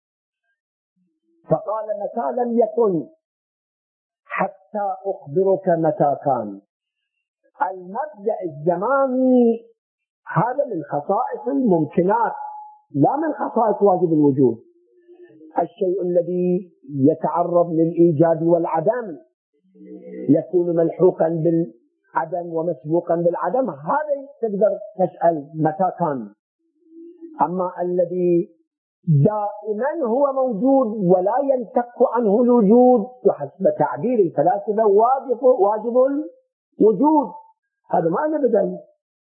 فقال متى لم يكن حتى أخبرك متى كان. المبدأ الزماني هذا من خصائص الممكنات لا من خصائص واجب الوجود. الشيء الذي يتعرض للإيجاد والعدم يكون ملحوقا بالعدم ومسبوقا بالعدم، هذا تقدر تسأل متى كان. أما الذي دائما هو موجود ولا ينتق عنه الوجود، وحسب تعبير الفلاسفة واجب واجب الوجود، هذا ما له بداية.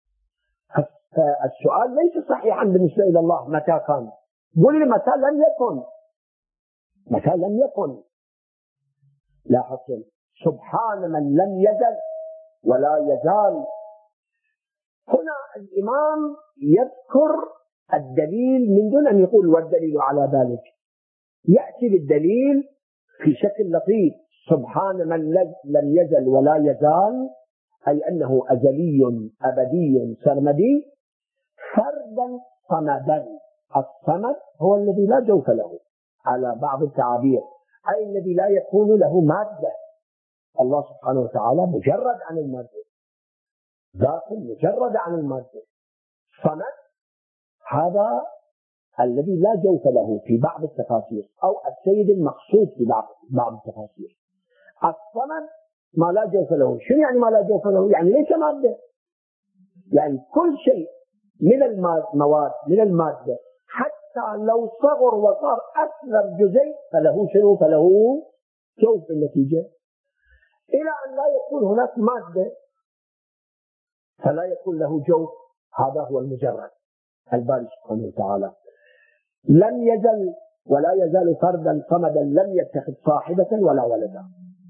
فالسؤال ليس صحيحا بالنسبة إلى الله متى كان. قل لي متى لم يكن، متى لم يكن لا حصل. سبحان من لم يزل ولا يزال. هنا الإمام يذكر الدليل من دون أن يقول والدليل على ذلك، يأتي بالدليل في شكل لطيف. سبحان من لم يزل ولا يزال، أي أنه أزلي أبدي سرمدي فردا صمدا. الصمد هو الذي لا جوف له على بعض التعابير، أي الذي لا يكون له مادة. الله سبحانه وتعالى مجرد عن المادة، ذات مجرد عن المادة. صمد هذا الذي لا جوف له في بعض التفاسير، أو السيد المقصود في بعض بعض التفاسير. الصمد ما لا جوف له. شنو يعني ما لا جوف له؟ يعني ليس مادة، يعني كل شيء من المواد من المادة حتى لو صغر وصار أصغر جزيء فله شنو؟ فله جوف النتيجة. إلى أن لا يكون هناك مادة فلا يكون له جوف، هذا هو المجرد. الباري سبحانه وتعالى لم يزل ولا يزال فردا صمدا، لم يتخذ صاحبة ولا ولدا.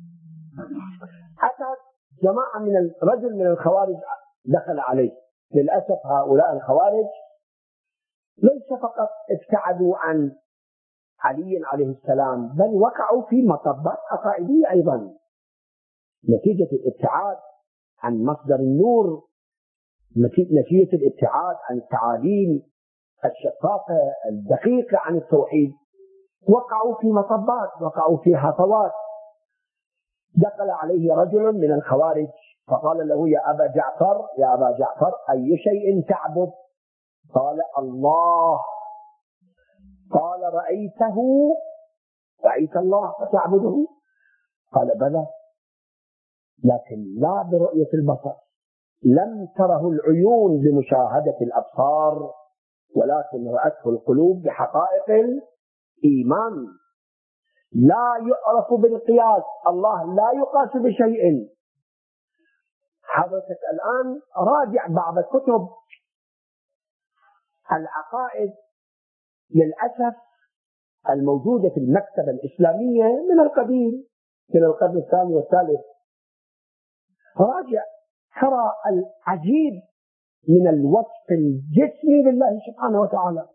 حتى جماعة من الرجل من الخوارج دخل عليه. للأسف هؤلاء الخوارج ليس فقط ابتعدوا عن علي عليه السلام، بل وقعوا في مطبات عقائدية أيضا نتيجة الابتعاد عن مصدر النور، نتيجة الابتعاد عن التعاليم الشفافة الدقيقة عن التوحيد. وقعوا في مطبات، وقعوا في هفوات. دخل عليه رجل من الخوارج فقال له يا أبا جعفر يا أبا جعفر أي شيء تعبد؟ قال الله. قال رأيته رأيت الله فتعبده؟ قال بلى، لكن لا برؤية البصر، لم تره العيون بمشاهدة الأبصار، ولكن رأته القلوب بحقائق الإيمان. لا يعرف بالقياس، الله لا يقاس بشيء. حضرتك الآن راجع بعض كتب العقائد للأسف الموجودة في المكتبة الإسلامية من القديم، من القرن الثاني والثالث. راجع ترى العجيب من الوصف الجسمي لله سبحانه وتعالى.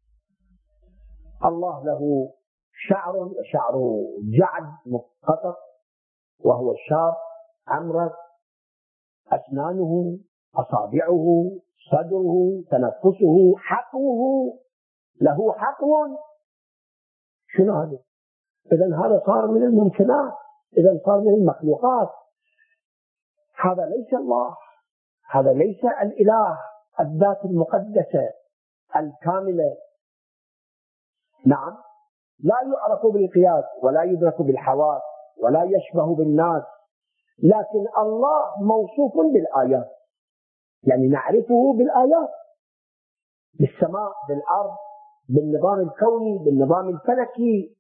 الله له شعر وشعر جعد مقطط، وهو الشاب عمرك، أسنانه، أصابعه، صدره، تنفسه، حقوه، له حقو. شنو هذا؟ إذن هذا صار من الممكنات، إذن صار من المخلوقات. هذا ليس الله، هذا ليس الإله الذات المقدسة الكاملة. نعم لا يعرف بالقياس ولا يدرك بالحواس ولا يشبه بالناس، لكن الله موصوف بالآيات، يعني نعرفه بالآيات، بالسماء، بالأرض، بالنظام الكوني، بالنظام الفلكي.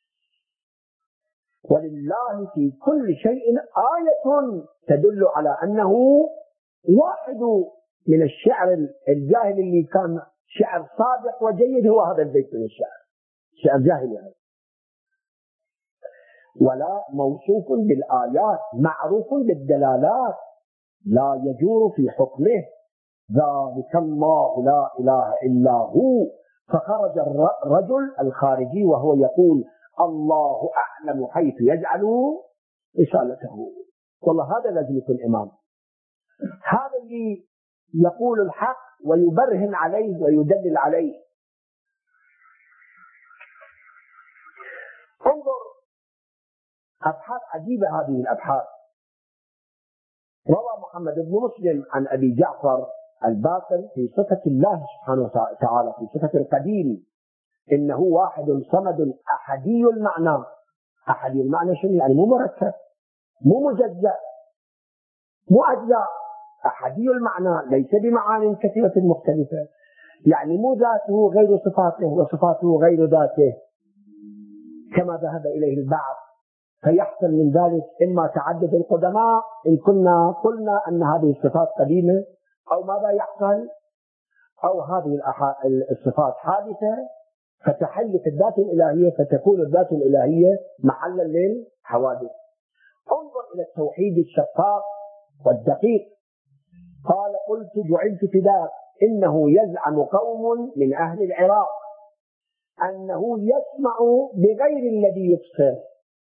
ولله في كل شيء آية تدل على أنه واحد. من الشعر الجاهلي اللي كان شعر صادق وجيد هو هذا البيت من الشعر، شعر جاهلي هذا. ولا موصوف بالآيات، معروف بالدلالات، لا يجور في حكمه. ذلك الله لا إله إلا هو. فخرج الرجل الخارجي وهو يقول الله أعلم حيث يجعل رسالته. والله هذا لازم يكون إمام، هذا اللي يقول الحق ويبرهن عليه ويدلل عليه. انظر أبحاث عجيبة هذه الأبحاث. روى محمد بن مسلم عن أبي جعفر الباقر في صفة الله سبحانه وتعالى، في صفة القديم، إنه واحد صمد أحدي المعنى. أحدي المعنى شنو يعني؟ مو مركب، مو مجزأ، مو أجزاء، أحدي المعنى، ليس بمعان كثيرة مختلفة، يعني مو ذاته غير صفاته وصفاته غير ذاته كما ذهب إليه البعض، فيحصل من ذلك إما تعدد القدماء إن كنا قلنا أن هذه الصفات قديمة، أو ماذا يحصل، أو هذه الصفات حادثة فتحل في الذات الإلهية، فتكون الذات الإلهية محلا للحوادث. انظر إلى التوحيد الشفاف والدقيق. قال: قلت جعلت فداك إنه يزعم قوم من أهل العراق أنه يسمع بغير الذي يبصر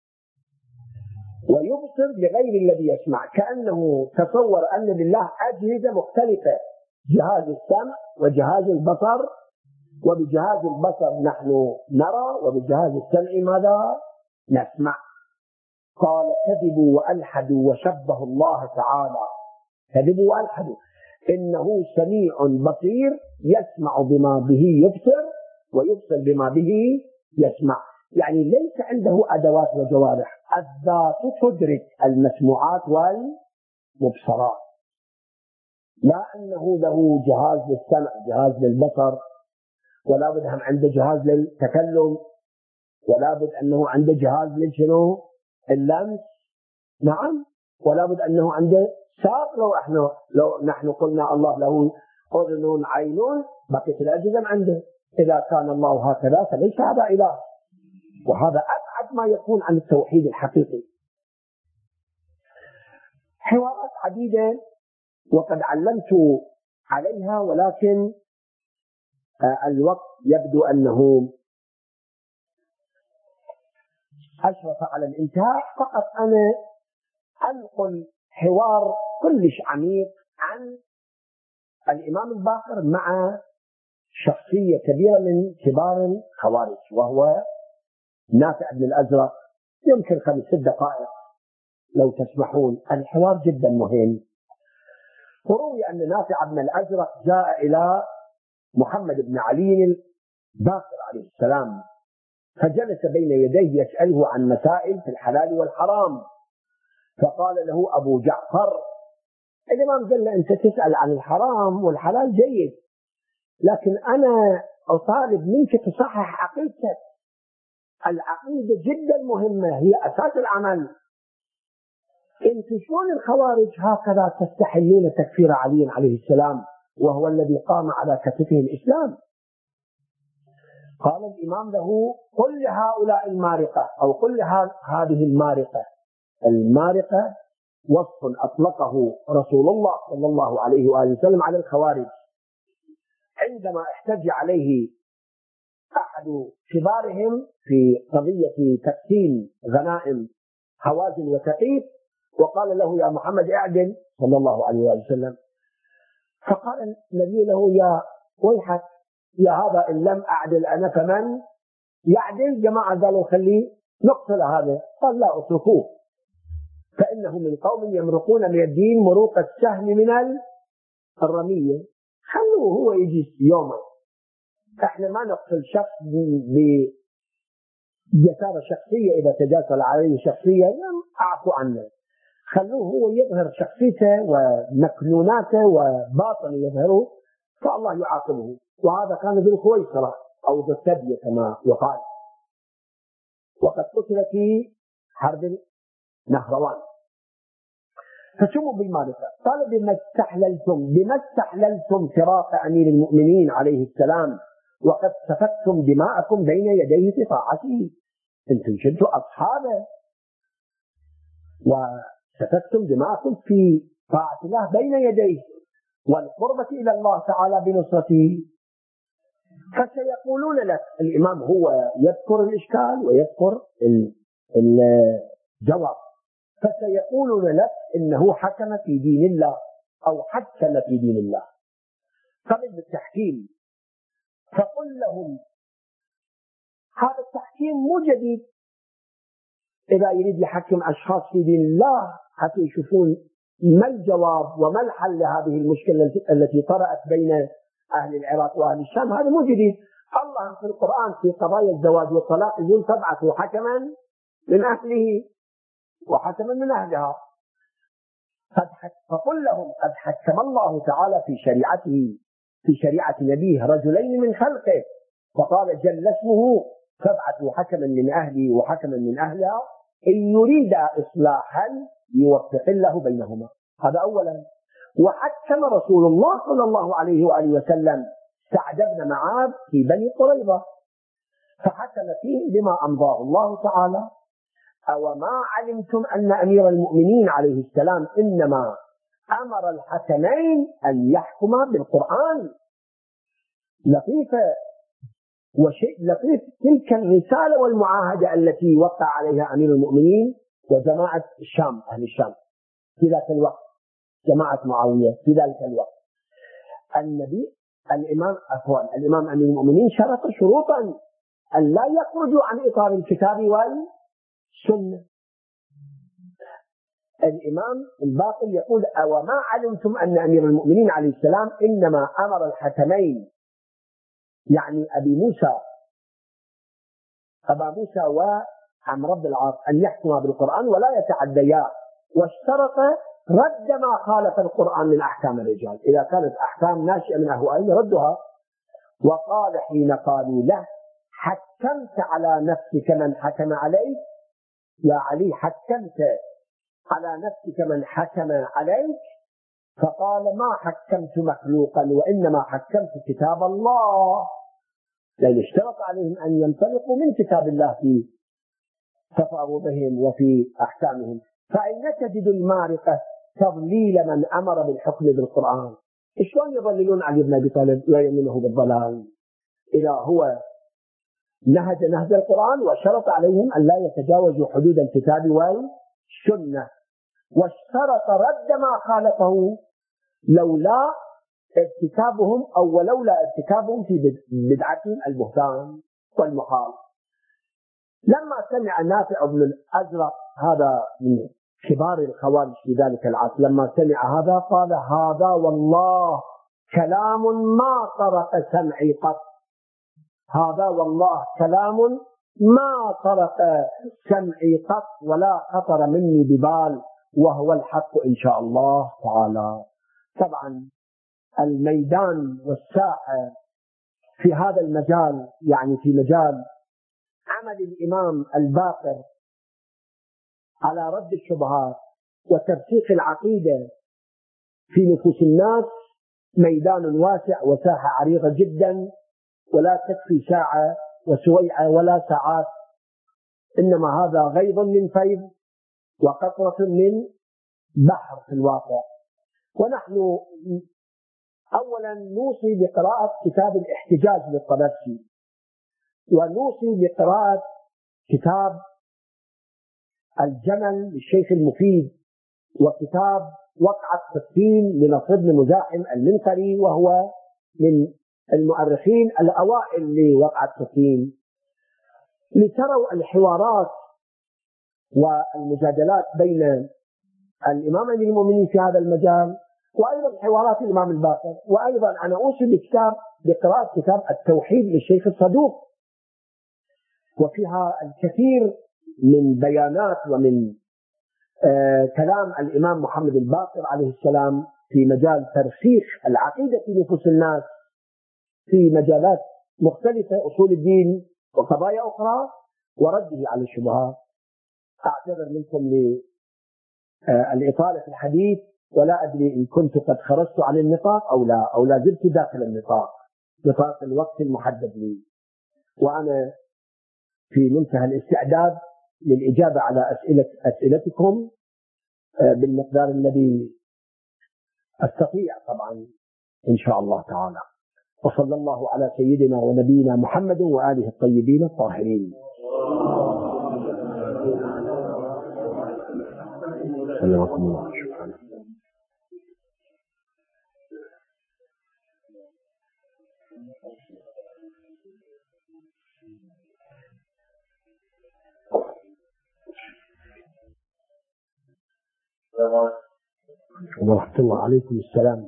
ويبصر بغير الذي يسمع، كأنه تصور أن لله أجهزة مختلفة، جهاز السمع وجهاز البصر، وبجهاز البصر نحن نرى وبجهاز السمع ماذا نسمع. قال: كذبوا وألحدوا وشبهوا الله تعالى، كذبوا وألحدوا، إنه سميع بصير يسمع بما به يبصر ويبصر بما به يسمع، يعني ليس عنده أدوات وجوارح، الذات تدرك المسموعات والمبصرات، لا أنه له جهاز للسمع جهاز للبصر، ولا بد هم عنده جهاز للتكلم، ولا بد أنه عنده جهاز للشنو اللمس، نعم، ولا بد أنه عنده ساق. لو احنا لو نحن قلنا الله له أذن عين بقيت الأجزم عنده، إذا كان الله هكذا فليس هذا إله، وهذا أبعد ما يكون عن التوحيد الحقيقي. حوارات عديدة وقد علمت عليها، ولكن الوقت يبدو أنه أشرف على الانتهاء. فقط أنا أنقل حوار كلش عميق عن الإمام الباقر مع شخصية كبيرة من كبار الخوارج، وهو نافع بن الأزرق. يمكن خمس ست دقائق لو تسمحون، الحوار جدا مهم. وروي أن نافع بن الأزرق جاء إلى محمد بن علي الباقر عليه السلام، فجلس بين يديه يسأله عن مسائل في الحلال والحرام، فقال له أبو جعفر: الإمام قال له: أنت تسأل عن الحرام والحلال جيد، لكن أنا أطالب منك تصحح عقيدتك، العقيدة جدا مهمة، هي أساس العمل. أنت شلون الخوارج هكذا تستحلون تكفير علي عليه السلام وهو الذي قام على كتفه الإسلام؟ قال الإمام له: قل لهؤلاء المارقة، أو قل هذه المارقة. المارقة وصف أطلقه رسول الله صلى الله عليه وآله وسلم على الخوارج عندما احتج عليه أحد كبارهم في قضية تقسيم غنائم هوازن وثقيف، وقال له: يا محمد اعدل صلى الله عليه وآله وسلم. فقال النبي له: يا ويحك يا هذا، إن لم أعدل أنا فمن يعدل؟ جماعة قالوا: خليه نقتل هذا. قال: لا، اتركوه، فإنه من قوم يمرقون من الدين مروق السهم من الرمية، خلوه هو يجي يوما. احنا ما نقتل شخص بجسارة شخصية، إذا تجاسر عليه شخصية أعفو عنه، خلوه هو يظهر شخصيته ومكنوناته وباطن يظهره، فالله يعاقبه. وهذا كان ذو الخويصرة أو ذو التبية كما يقال، وقد قتل في حرب نهروان. فشموا بالمارقة. قال: بما استحللتم بما استحللتم فراق أمير المؤمنين عليه السلام، وقد سفكتم دماءكم بين يديه في طاعته. انتم شدوا أصحابه وسفكتم دماءكم في طاعة الله بين يديه والقربة إلى الله تعالى بنصرته. فسيقولون لك الإمام هو يذكر الإشكال ويذكر الجواب، فسيقولون لك إنه حكم في دين الله أو حكم في دين الله. قبل بالتحكيم، فقل لهم هذا التحكيم مو جديد. إذا يريد يحكم أشخاص في دين الله حتى يشوفون ما الجواب وما الحل لهذه المشكلة التي طرأت بين أهل العراق وأهل الشام، هذا مو جديد. الله في القرآن في قضايا الزواج والطلاق يقول تبعث حكما من أهله وحكما من أهلها. فقل لهم قد حكم الله تعالى في شريعته في شريعة نبيه رجلين من خلقه، فقال جل اسمه فابعثوا حكما من أهله وحكما من أهلها إن يريد إصلاحا يوفق الله بينهما. هذا أولا. وحكم رسول الله صلى الله عليه وآله وسلم سعد بن معاذ في بني قريظة، فحكم فيه بما أمضاه الله تعالى. أو ما علمتم أن أمير المؤمنين عليه السلام إنما أمر الحكمين أن يحكما بالقرآن. لطيفة وشيء لطيف تلك الرسالة والمعاهدة التي وقع عليها أمير المؤمنين وجماعة الشام أهل الشام في ذاك الوقت، جماعة معاوية في ذلك الوقت. النبي الإمام أخوان الإمام أمير المؤمنين شرط شروطا أن لا يخرجوا عن إطار الكتاب والسنة. الإمام الباقر يقول أو ما علمتم أن أمير المؤمنين عليه السلام إنما أمر الحكمين يعني أبي موسى أبا موسى وعمرو بن العاص أن يحكما بالقرآن ولا يتعديا، واشترط رد ما خالف القرآن من أحكام الرجال إذا كانت أحكام ناشئة من أهوائهم ردها. وقال حين قالوا له حكمت على نفسك من حكم عليك، يا علي حكمت على نفسك من حكم عليك؟ فقال ما حكمت مخلوقا وإنما حكمت كتاب الله، لأن اشترط عليهم أن ينطلقوا من كتاب الله في تفاوضهم وفي أحكامهم. فأين تجد المارقة تضليل من أمر بالحكم بالقرآن؟ شلون يضللون علي بن أبي طالب ويؤمنه بالضلال إذا هو نهج نهج القرآن وشرط عليهم أن لا يتجاوزوا حدود الكتاب والسنة، واشترط رد ما خالفه لولا ارتكابهم أو ولولا ارتكابهم في بدعتهم البهتان والمحال. لما سمع نافع بن الأزرق هذا من كبار الخوارج في ذلك العصر، لما سمع هذا قال هذا والله كلام ما طرق سمعي قط، هذا والله كلام ما طرق سمعي قط ولا خطر مني ببال وهو الحق إن شاء الله تعالى. طبعا الميدان والساحة في هذا المجال يعني في مجال عمل الإمام الباقر على رد الشبهات وترسيخ العقيدة في نفوس الناس ميدان واسع وساحة عريضة جدا، ولا تكفي ساعة وسويعة ولا ساعات، إنما هذا غيض من فيض وقطرة من بحر في الواقع. ونحن أولا نوصي بقراءة كتاب الاحتجاج للطبرسي، ونوصي بقراءة كتاب الجمل للشيخ المفيد، وكتاب وقعة صفين لنصر بن مزاحم المنقري وهو من المؤرخين الأوائل لوقعة صفين، لتروا الحوارات والمجادلات بين الإمام أمير المؤمنين في هذا المجال، وأيضا حوارات الإمام الباقر. وأيضا أنا أوصي بكتاب بقراءة كتاب التوحيد للشيخ الصدوق، وفيها الكثير من بيانات ومن آه كلام الإمام محمد الباقر عليه السلام في مجال ترسيخ العقيدة في نفوس الناس في مجالات مختلفة، أصول الدين وقضايا أخرى، ورده على الشبهات. أعتذر منكم للإطالة في الحديث، ولا أدري إن كنت قد خرجت عن النطاق أو لا أو لا زلت داخل النطاق نطاق الوقت المحدد لي، وأنا في منتهى الاستعداد للإجابة على أسئلة أسئلتكم بالمقدار الذي أستطيع طبعا إن شاء الله تعالى. وصلى الله على سيدنا ونبينا محمد وآله الطيبين الطاهرين. سلامكم الله. شكرا. ورحمة الله. عليكم السلام.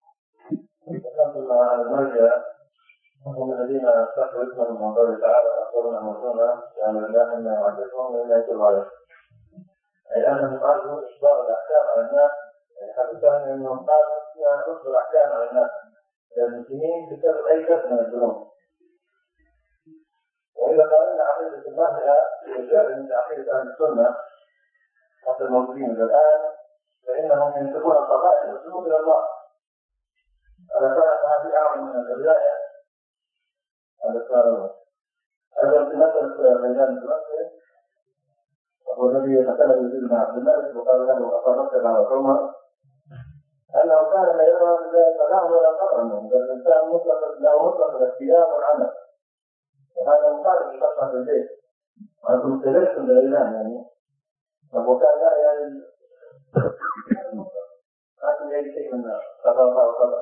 المرجع هم الذين استحوا اسمه من قوله تعالى أخبرنا مرسونا يعني الله أن يعرفون من أجل الغاية، أي أنهم قالوا إصدار الأحكام على الناس، يعني حدثنا أنهم قالوا إصدار الأحكام على الناس للمسلمين بسبب أي كسر من الذنوب. وإذا قالنا عقيدة المرجع وجاء من عقيدة أهل السنة حتى الموجودين الآن فإنهم ينسبون القضايا والذنوب إلى الله. أنا كانت هذه أعظم من الرواية على الصالح. أيضا في مثل غيلان المسلم وهو الذي يتكلم يزيد بن عبد الملك وقال له أصابتك على عمر أنه كان لا يرى ذلك نعم ولا قطعا، بل الإنسان مطلق له مطلق الاختيار والعمل، وهذا مخالف لفترة البيت. وأنتم استدركتم بغيلان يعني فهو كان لا يعني ما كان يجي شيء من قضاء وقضاء.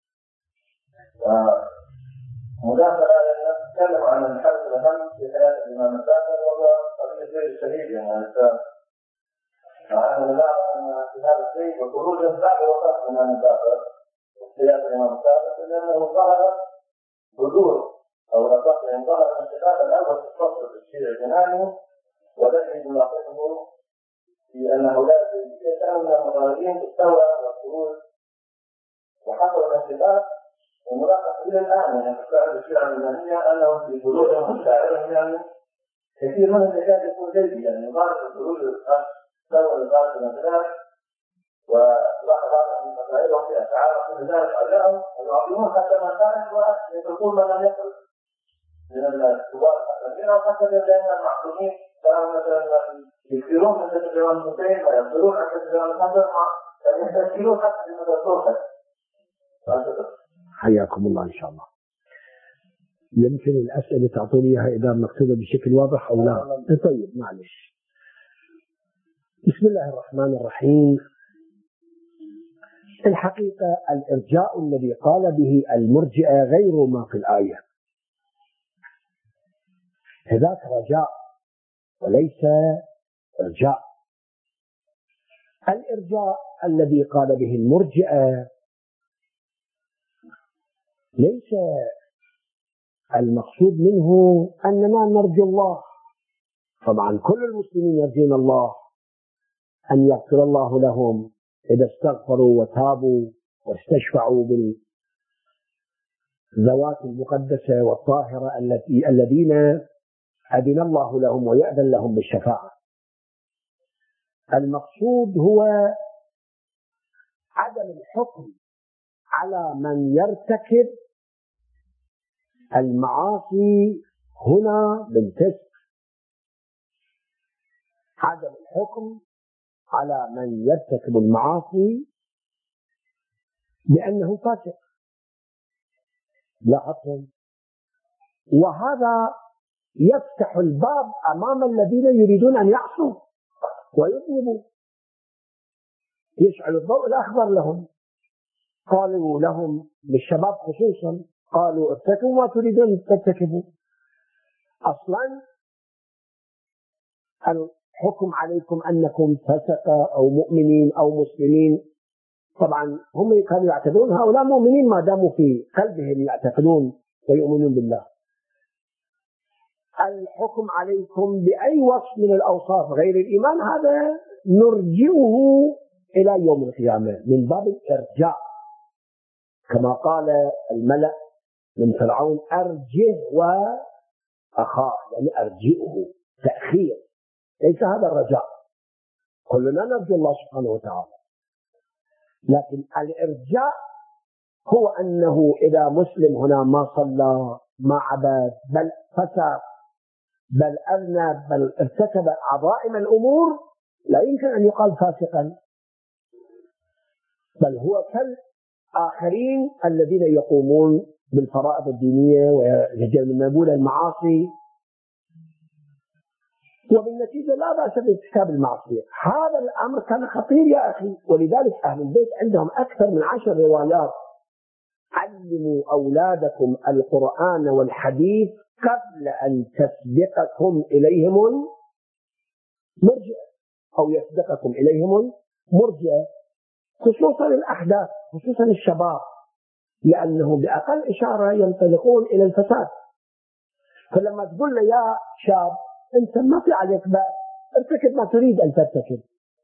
ومداخلة نتكلم عن الحدث الأهم في حياة الإمام الباقر وهو قضية زيد الشهيد يعني الإنسان. وأنا نلاحظ أن في هذا الشيء وخروجه بعد وفاة الإمام الباقر وحياة الإمام الباقر لأنه ظهر بدور أو رفاق يعني ظهر الانتقال الأول في الفصل في الشيء الجناني، والذي يلاحظه في أن هؤلاء الزيدية كانوا من المضاربين في الثورة والخروج وحصل الانتقال. وملاحظ إلى الآن يعني تستعرض الشيعة الإيمانية أنهم في خروجهم وشاعرهم يعني كثير منهم يكاد يكون جيدي يعني يضارب الخروج الثورة لضارب الانتقال، ولاحظ أن مسائلهم في أشعار كل ذلك أجرهم ويعظمون حتى ما كان ويتركون من لم يخرج من الكبار الحسنين وحتى لأن المعصومين كانوا مثلا يكثرون من تشجيران المسيح ويصلون عن تشجيران المنزل يعني يشكلون حتى في مدى الصوت. حياكم الله إن شاء الله. يمكن الأسئلة تعطوني إياها إذا مكتوبة بشكل واضح أو لا. طيب معلش. بسم الله الرحمن الرحيم. الحقيقة الإرجاء الذي قال به المرجئة غير ما في الآية. هذاك رجاء وليس إرجاء. الإرجاء الذي قال به المرجئة ليس المقصود منه أننا نرجو الله. طبعا كل المسلمين يرجون الله أن يغفر الله لهم إذا استغفروا وتابوا واستشفعوا بالذوات المقدسة والطاهرة التي الذين أذن الله لهم ويأذن لهم بالشفاعة. المقصود هو عدم الحكم على من يرتكب المعاصي هنا بالفسق، عدم الحكم على من يرتكب المعاصي بأنه فاسق. لاحظتم؟ وهذا يفتح الباب أمام الذين يريدون أن يعصوا ويذنبوا، يشعل الضوء الأخضر لهم. قالوا لهم للشباب خصوصا قالوا ارتكبوا ما تريدون أن ترتكبوا. أصلا الحكم عليكم أنكم فسقة أو مؤمنين أو مسلمين. طبعا هم كانوا يعتبرون هؤلاء مؤمنين ما داموا في قلبهم يعتقدون ويؤمنون بالله. الحكم عليكم بأي وصف من الأوصاف غير الإيمان هذا نرجئه إلى يوم القيامة من باب الإرجاء، كما قال الملأ من فرعون أرجه وأخاه، يعني أرجئه تأخير، ليس هذا الرجاء. كلنا نرجو الله سبحانه وتعالى، لكن الإرجاء هو أنه إذا مسلم هنا ما صلى ما عبد بل فسق بل أذنب بل ارتكب عظائم الأمور لا يمكن أن يقال فاسقا، بل هو كالآخرين الذين يقومون بالفرائض الدينية ويتجنبون المعاصي، وبالنتيجة لا بأس بارتكاب المعصية. هذا الأمر كان خطير يا أخي، ولذلك أهل البيت عندهم أكثر من عشر روايات: علموا أولادكم القرآن والحديث قبل أن تسبقكم إليهم المرجئة أو يسبقكم إليهم المرجئة، خصوصا الأحداث، خصوصا الشباب، لأنه بأقل إشارة ينطلقون إلى الفساد. فلما تقول له يا شاب أنت ما في عليك بأس، ارتكب ما تريد أن ترتكب،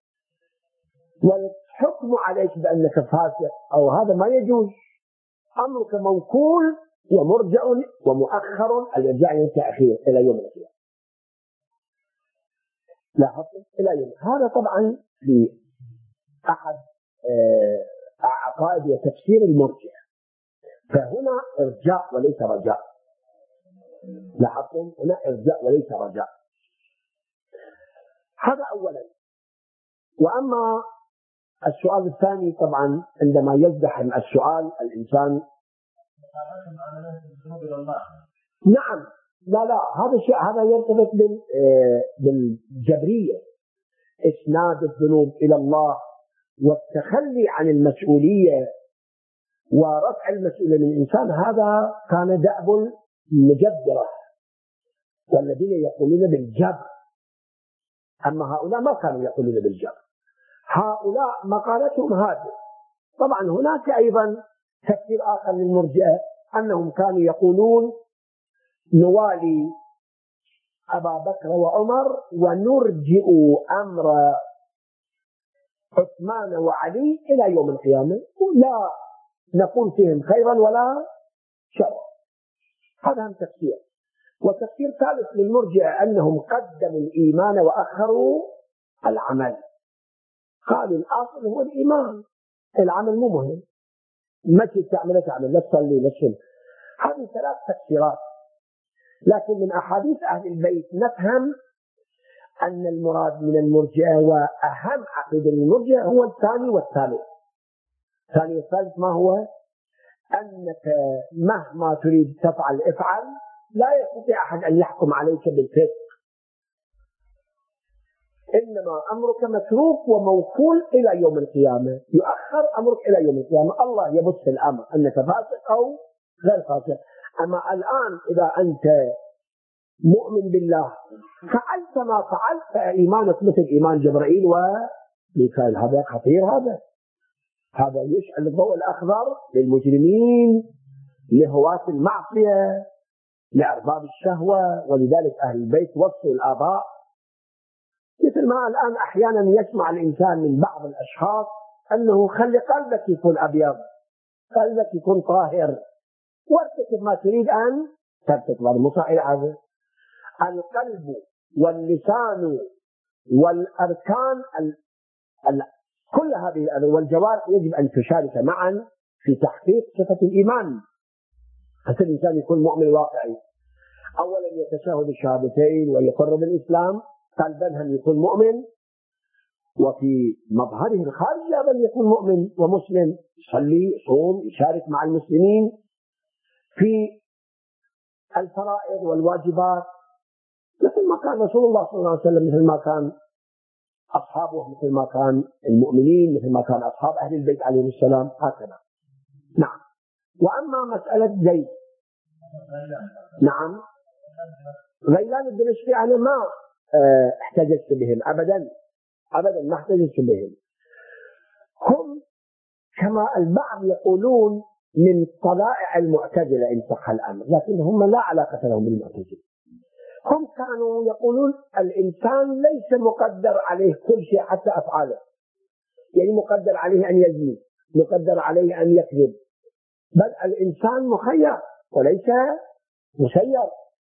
والحكم عليك بأنك فاسق أو هذا ما يجوز، أمرك موكول ومرجع ومؤخر، الإرجاع التأخير إلى يوم القيامة. لاحظت إلى يوم. هذا طبعا في أحد عقائد وتفسير المرجع، فهنا إرجاء وليس رجاء. لاحظتم هنا إرجاء وليس رجاء. هذا أولا. وأما السؤال الثاني، طبعا عندما يزدحم السؤال الإنسان نعم لا لا هذا الشيء هذا يرتبط بالجبرية، إسناد الذنوب إلى الله والتخلي عن المسؤولية ورفع المسؤولية من الإنسان. هذا كان دأب المجبرة والذين يقولون بالجبر، أما هؤلاء ما كانوا يقولون بالجبر، هؤلاء مقالتهم هذه. طبعا هناك أيضا تفسير آخر للمرجئة أنهم كانوا يقولون نوالي أبا بكر وعمر ونرجئ أمر عثمان وعلي إلى يوم القيامة، لا نقول فيهم خيرا ولا شرا. هذا هم تفسير. وتفسير ثالث للمرجئة أنهم قدموا الإيمان وأخروا العمل، قالوا الأصل هو الإيمان، العمل مو مهم، متى تعمل تعمل، لا تصلي لا تصوم. هذه ثلاث تفسيرات، لكن من أحاديث أهل البيت نفهم أن المراد من المرجئة وأهم عقيدة المرجئة هو الثاني والثالث. الثاني والثالث ما هو؟ أنك مهما تريد تفعل افعل، لا يستطيع أحد أن يحكم عليك بالفسق، إنما أمرك متروك وموكول إلى يوم القيامة، يؤخر أمرك إلى يوم القيامة، الله يبث الأمر أنك فاسق أو غير فاسق. أما الآن إذا أنت مؤمن بالله فعلت ما فعلت فإيمانك مثل إيمان جبرائيل وميكائيل. هذا خطير، هذا هذا يشعل الضوء الأخضر للمجرمين، لهواة المعصية، لأرباب الشهوة. ولذلك أهل البيت وصوا الآباء، مثل ما الآن أحيانا يسمع الإنسان من بعض الأشخاص أنه خلي قلبك يكون أبيض، قلبك يكون طاهر، وارتكب ما تريد أن ترتكب. هذا مو صحيح. هذا القلب واللسان والأركان ال... ال... كل هذه والجوارح يجب أن تشارك معا في تحقيق صفة الإيمان حتى الإنسان يكون مؤمن واقعي. أولا يتشهد الشهادتين ويقر بالإسلام، قلبا هم يكون مؤمن، وفي مظهره الخارجي أيضا يكون مؤمن ومسلم، يصلي يصوم يشارك مع المسلمين في الفرائض والواجبات، مثل ما كان رسول الله صلى الله عليه وسلم، مثل ما كان أصحابه، مثل ما كان المؤمنين، مثل ما كان أصحاب أهل البيت عليهم السلام، هكذا. نعم. وأما مسألة زيد، نعم، غيلان الدمشقي أنا ما احتججت بهم أبدا أبدا، ما احتججت بهم. هم كما البعض يقولون من طلائع المعتزلة إن صح الأمر، لكن هم لا علاقة لهم بالمعتزلة. هم كانوا يقولون الإنسان ليس مقدر عليه كل شيء حتى أفعاله، يعني مقدر عليه أن يزني، مقدر عليه أن يكذب، بل الإنسان مخير وليس مسير.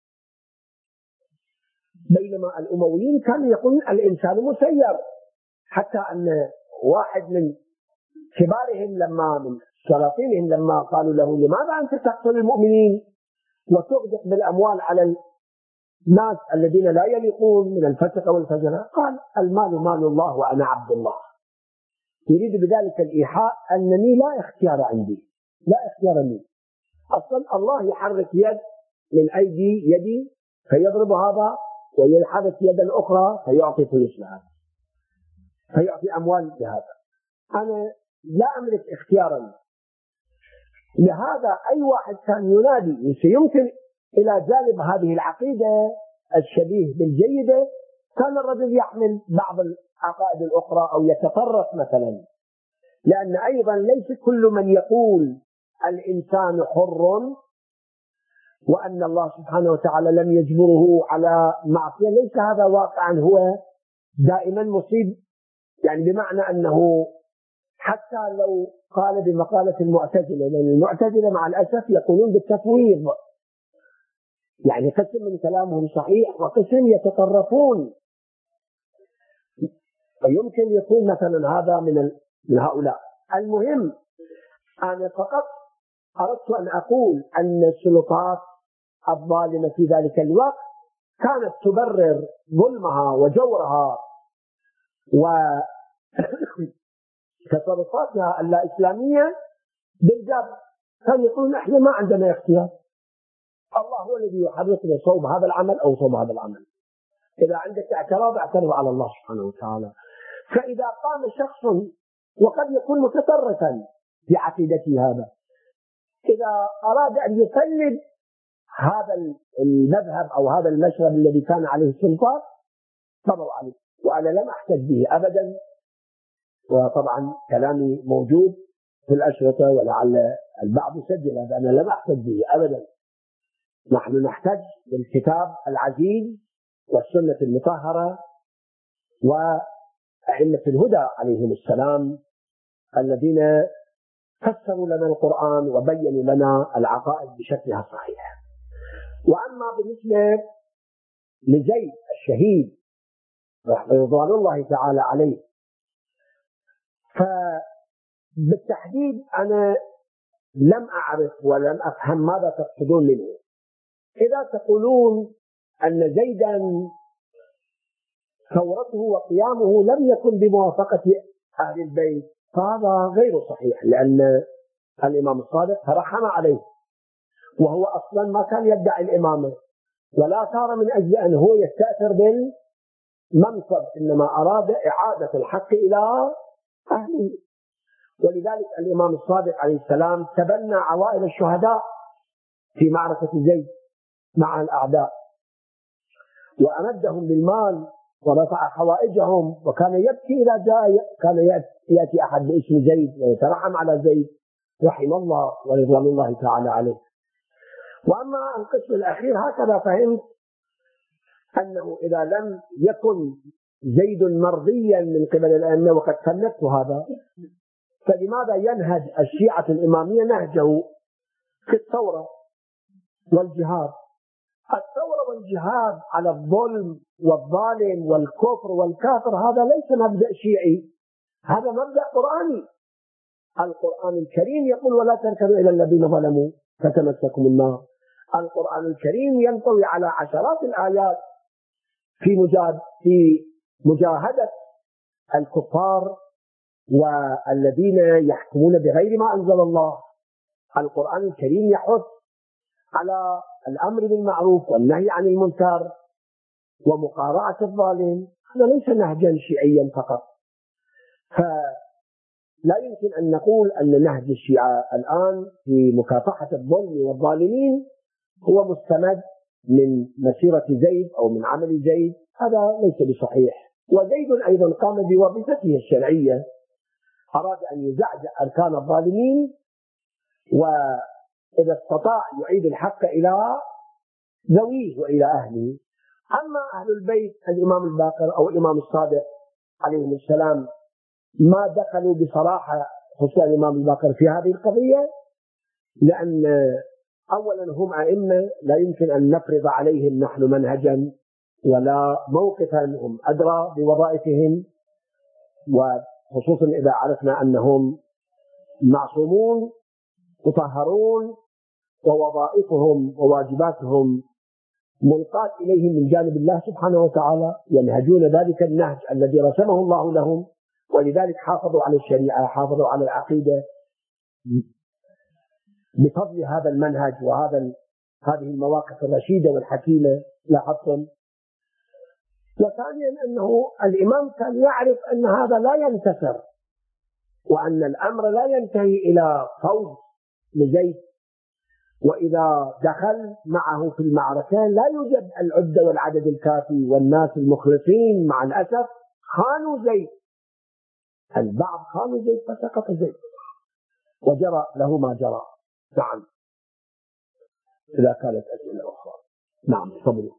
بينما الأمويين كانوا يقولون الإنسان مسير، حتى أن واحد من كبارهم لما من سلاطينهم لما قالوا له لماذا أنت تقتل المؤمنين وتغدق بالأموال على الناس الذين لا يليقون من الفسق والفجر، قال المال مال الله وأنا عبد الله. يريد بذلك الإيحاء أنني لا اختيار عندي، لا اختيار لي، أصلا الله يحرك يد من أيدي يدي فيضرب هذا، ويحرك يدا أخرى فيعطي فلوس لهذا، فيعطي أموال لهذا. أنا لا أملك اختيارا. لهذا أي واحد كان ينادي سيمكن إلى جانب هذه العقيدة الشبيه بالجيدة كان الرجل يحمل بعض العقائد الأخرى أو يتطرف مثلا، لأن أيضا ليس كل من يقول الإنسان حر وأن الله سبحانه وتعالى لم يجبره على معصية، ليس هذا واقعا هو دائما مصيب. يعني بمعنى أنه حتى لو قال بمقالة المعتزلة، لأن المعتزلة مع الأسف يقولون بالتفويض، يعني قسم من كلامهم صحيح وقسم يتطرفون، ويمكن يكون مثلا هذا من من هؤلاء. المهم أنا فقط أردت أن أقول أن السلطات الظالمة في ذلك الوقت كانت تبرر ظلمها وجورها وتصرفاتها اللا إسلامية بالجبر. كانوا يقولون احنا ما عندنا اختيار، الله هو الذي يحركنا صوب هذا العمل أو صوب هذا العمل. إذا عندك اعتراض اعترض على الله سبحانه وتعالى. فإذا قام شخص وقد يكون متطرفا في عقيدته هذا، إذا أراد أن يقلد هذا المذهب أو هذا المشرب الذي كان عليه السلطات طبعوا عليه، وأنا لم أحتج به أبدا. وطبعا كلامي موجود في الأشرطة ولعل البعض سجل هذا، أنا لم أحتج به أبدا. نحن نحتج بالكتاب العزيز والسنة المطهرة وأئمة الهدى عليهم السلام الذين فسروا لنا القرآن وبينوا لنا العقائد بشكلها الصحيح. وأما بالنسبة لزيد الشهيد رضوان الله تعالى عليه، فبالتحديد أنا لم أعرف ولم أفهم ماذا تقصدون منه. إذا تقولون أن زيدا ثورته وقيامه لم يكن بموافقة أهل البيت فهذا غير صحيح، لأن الإمام الصادق ترحم عليه، وهو أصلا ما كان يدعي الإمامة ولا صار من أجل أن هو يستأثر بالمنصب، إنما أراد إعادة الحق إلى أهله. ولذلك الإمام الصادق عليه السلام تبنى عوائل الشهداء في معركة زيد مع الأعداء وأمدهم بالمال ورفع حوائجهم، وكان يبكي إلى جاء كان يأتي أحد باسم زيد ويترحم على زيد رحم الله ورضوان الله تعالى عليه. وأما القسم الأخير هكذا فهمت أنه إذا لم يكن زيد مرضيا من قبل الأئمة وقد سندت هذا، فلماذا ينهج الشيعة الإمامية نهجه في الثورة والجهاد؟ الثورة والجهاد على الظلم والظالم والكفر والكافر هذا ليس مبدأ شيعي، هذا مبدأ قرآني. القرآن الكريم يقول ولا تركنوا إلى الذين ظلموا فتمسكم النار. القرآن الكريم ينطوي على عشرات الآيات في مجاهد في مجاهدة الكفار والذين يحكمون بغير ما أنزل الله. القرآن الكريم يحث على الأمر بالمعروف والنهي عن المنكر ومقارعة الظالم. هذا ليس نهجا شيعيا فقط. فلا يمكن أن نقول أن نهج الشيعة الآن في مكافحة الظلم والظالمين هو مستمد من مسيرة زيد أو من عمل زيد، هذا ليس بصحيح. وزيد أيضا قام بوظيفته الشرعية، أراد أن يزعزع أركان الظالمين، وإذا استطاع يعيد الحق إلى ذويه وإلى أهله. أما أهل البيت الإمام الباقر أو الإمام الصادق عليهم السلام ما دخلوا بصراحة، خصوصا الإمام الباقر في هذه القضية، لأن أولا هم أئمة لا يمكن أن نفرض عليهم نحن منهجا ولا موقفا، هم أدرى بوظائفهم، وخصوصا إذا عرفنا أنهم معصومون مطهرون ووظائفهم وواجباتهم ملقاة إليهم من جانب الله سبحانه وتعالى، ينهجون ذلك النهج الذي رسمه الله لهم، ولذلك حافظوا على الشريعة، حافظوا على العقيدة. بفضل هذا المنهج وهذا هذه المواقف الرشيدة والحكيمة لاحظتم. وثانيا أنه الإمام كان يعرف أن هذا لا ينتصر، وأن الأمر لا ينتهي إلى فوز لزيد، وإذا دخل معه في المعركة لا يوجد العدة والعدد الكافي، والناس المخلصين مع الأسف خانوا زيد، البعض خانوا زيد فسقط زيد وجرى له ما جرى. نعم، إذا كانت أسئلة أخرى. نعم تفضلوا.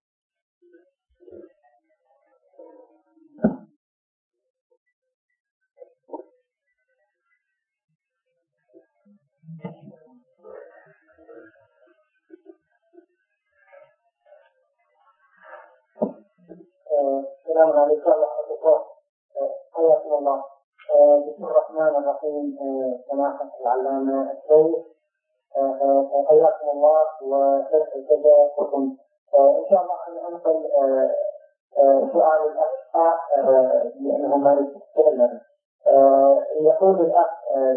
السلام عليكم ورحمة الله. حياكم الله. بسم الله الرحمن الرحيم. سماحة العلامة الشيخ حياكم الله وجزاكم. إن شاء الله أن أنقل سؤال الأخ لأنه ما يتكلم. يقول الأخ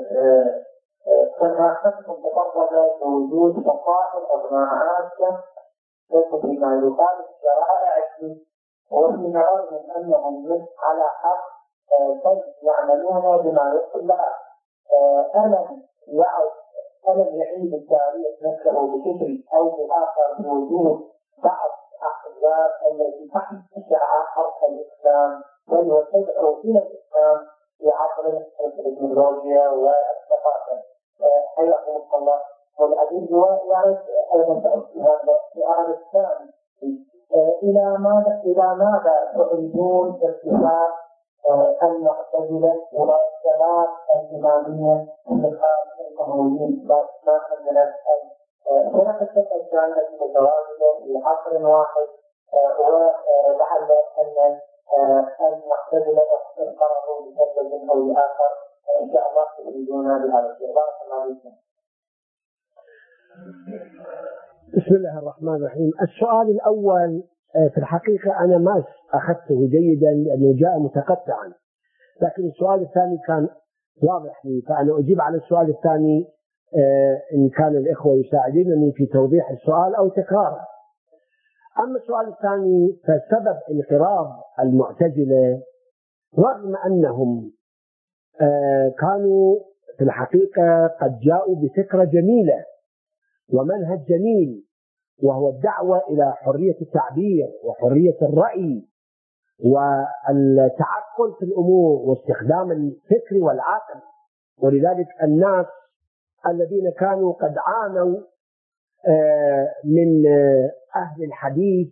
كما أخذتم تفضل بوجود فصائل أجماعات تكتب بما يقال الشرائع الدين، وفي نظرهم أنهم من على حق يعملون بما يقول لها. ألم يعد ألم يعيد التاريخ نفسه بشكل أو بآخر بوجود بعض الأحزاب التي تشرع حرب الإسلام بل وتدعو إلى الإسلام في عصر التكنولوجيا والثقافة؟ حياكم الله. والعديد يعرف أيضا هذا السؤال الثاني، إلى ماذا إلى ماذا تريدون ارتفاع المعتزلة والثلاث الإمامية لخارج القانونيين؟ ما عندنا هناك ثلاث كانت متواجدة في عصر واحد، ولعل أن المعتزلة انقرضوا بسبب أو لآخر. إن شاء الله تريدون بهذا الشيء. بارك الله فيكم. بسم الله الرحمن الرحيم. السؤال الأول في الحقيقة أنا ما أخذته جيدا لأنه جاء متقطعا، لكن السؤال الثاني كان واضح لي، فأنا أجيب على السؤال الثاني إن كان الإخوة يساعدونني في توضيح السؤال أو تكراره. أما السؤال الثاني فسبب انقراض المعتزلة رغم أنهم كانوا في الحقيقة قد جاءوا بفكرة جميلة ومنهج جميل، وهو الدعوة إلى حرية التعبير وحرية الرأي والتعقل في الأمور واستخدام الفكر والعقل. ولذلك الناس الذين كانوا قد عانوا من أهل الحديث،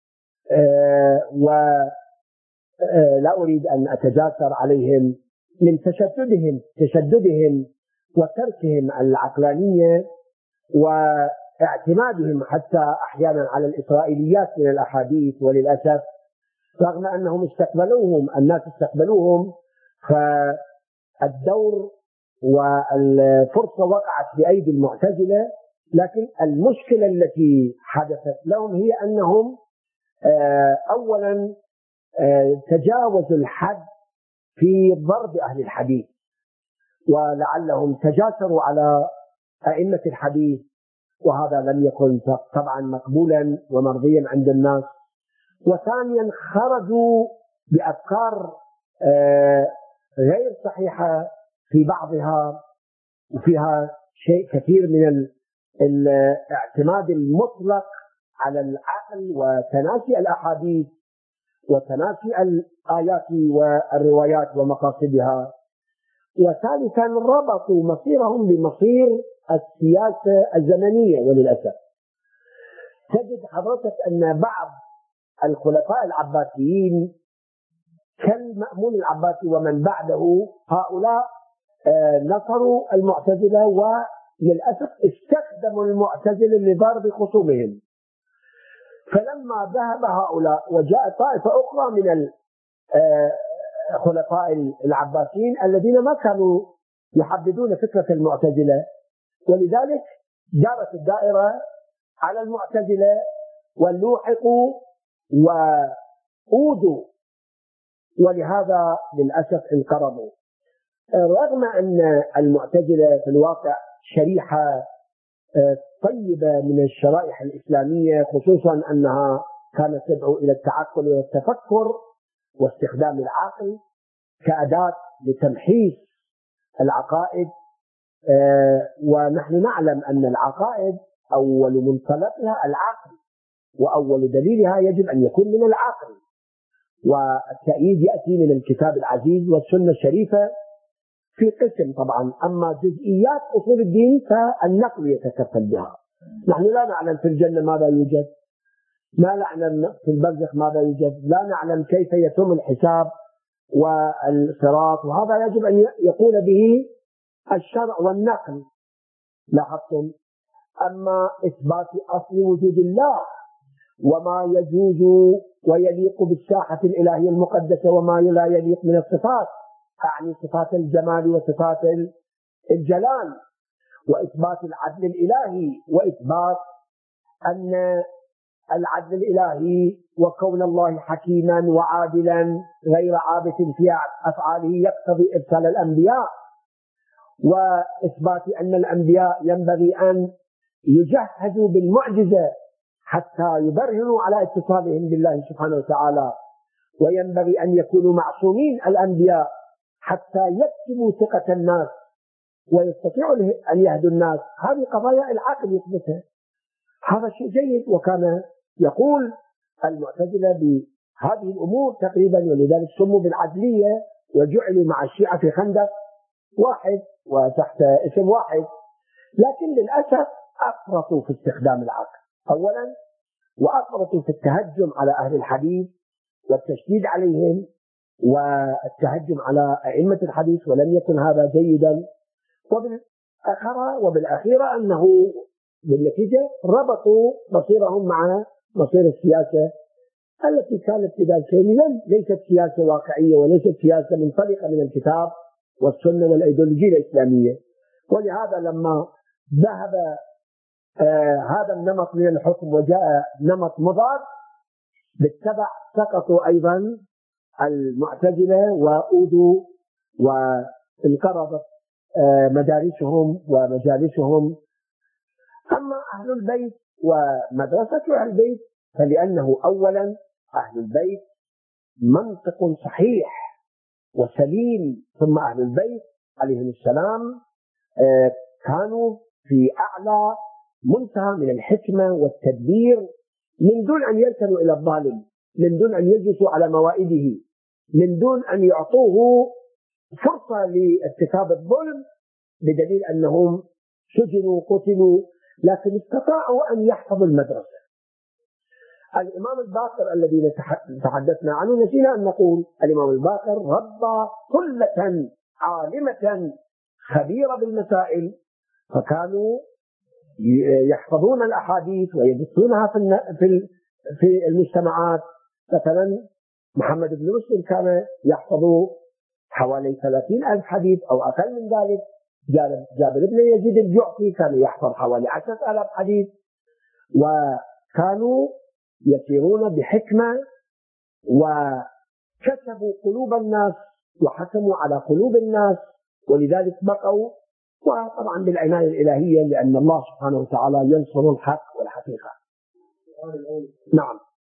ولا أريد أن أتجاسر عليهم، من تشددهم تشددهم وتركهم العقلانية واعتمادهم حتى أحيانا على الإسرائيليات من الأحاديث، وللأسف رغم أنهم استقبلوهم الناس استقبلوهم فالدور والفرصة وقعت بأيدي المعتزلة. لكن المشكلة التي حدثت لهم هي أنهم أولا تجاوزوا الحد في ضرب أهل الحديث، ولعلهم تجاسروا على أئمة الحديث، وهذا لم يكن طبعا مقبولا ومرضيا عند الناس. وثانيا خرجوا بأفكار غير صحيحة في بعضها، وفيها شيء كثير من الاعتماد المطلق على العقل وتناسي الأحاديث وتناسي الآيات والروايات ومقاصدها. وثالثا ربطوا مصيرهم بمصير السياسة الزمنية. وللأسف تجد حضرتك أن بعض الخلفاء العباسيين كالمأمون العباسي ومن بعده هؤلاء نصروا المعتزلة، وللأسف استخدموا المعتزلة لضرب خصومهم. فلما ذهب هؤلاء وجاء طائفة أخرى من الخلفاء العباسيين الذين ما كانوا يحددون فكرة المعتزلة، ولذلك جرت الدائرة على المعتزلة ولوحقوا وأودوا، ولهذا للأسف انقرضوا. رغم أن المعتزلة في الواقع شريحة طيبة من الشرائح الإسلامية، خصوصا أنها كانت تدعو إلى التعقل والتفكر واستخدام العقل كأداة لتمحيص العقائد. ونحن نعلم أن العقائد أول منطلقها العقل، وأول دليلها يجب أن يكون من العقل، والتأييد يأتي من الكتاب العزيز والسنة الشريفة في قسم. طبعا أما جزئيات أصول الدين فالنقل يتكفل بها. نحن لا نعلم في الجنة ماذا يوجد، لا نعلم في البرزخ ماذا يوجد، لا نعلم كيف يتم الحساب والصراط، وهذا يجب أن يقول به الشرع والنقل. لاحظتم؟ أما إثبات أصل وجود الله وما يجوز ويليق بالساحة الإلهية المقدسة وما لا يليق من الصفات، أعني صفات الجمال وصفات الجلال، وإثبات العدل الإلهي، وإثبات أن العدل الإلهي وكون الله حكيما وعادلا غير عابث في أفعاله يقتضي إرسال الأنبياء، وإثبات أن الأنبياء ينبغي أن يجهزوا بالمعجزة حتى يبرهنوا على اتصالهم بالله سبحانه وتعالى، وينبغي أن يكونوا معصومين الأنبياء حتى يكسبوا ثقة الناس ويستطيعوا أن يهدوا الناس. هذه قضايا العقل يثبتها، هذا شيء جيد. وكان يقول المعتزلة بهذه الأمور تقريبا، ولذلك سموا بالعدلية وجعلوا مع الشيعة في خندق واحد وتحت اسم واحد. لكن للأسف أفرطوا في استخدام العقل أولا، وأفرطوا في التهجم على أهل الحديث والتشديد عليهم والتهجم على أئمة الحديث، ولم يكن هذا جيدا. وبالأخيرة وبالأخيرة أنه بالنتيجة ربطوا مصيرهم مع مصير السياسة التي كانت في ذلك الحين ليست سياسة واقعية وليست سياسة منطلقة من الكتاب والسنة والأيديولوجية الإسلامية. ولهذا لما ذهب آه هذا النمط من الحكم وجاء نمط مضاد، بالتبع سقطوا أيضا المعتزلة وأودوا وانقرضت آه مدارسهم ومجالسهم. أما أهل البيت ومدرسة أهل البيت فلأنه أولا أهل البيت منطق صحيح وسليم، ثم أهل البيت عليهم السلام آه كانوا في أعلى منتهى من الحكمة والتدبير، من دون أن يركنوا إلى الظالم، من دون أن يجلسوا على موائده، من دون أن يعطوه فرصة لارتكاب الظلم، بدليل أنهم سجنوا قتلوا لكن استطاعوا أن يحفظوا المدرسة. الإمام الباقر الذي تحدثنا عنه نسينا أن نقول الإمام الباقر ربى كلة عالمة خبيرة بالمسائل، فكانوا يحفظون الأحاديث ويدسونها في في المجتمعات. مثلا محمد بن مسلم كان يحفظ حوالي ثلاثين ألف حديث أو أقل من ذلك. جابر بن يزيد الجعفي كان يحفظ حوالي عشرة آلاف حديث، وكانوا يسيرون بحكمة وكسبوا قلوب الناس وحكموا على قلوب الناس، ولذلك بقوا، وطبعا بالعناية الإلهية لأن الله سبحانه وتعالى ينصر الحق والحقيقة. نعم.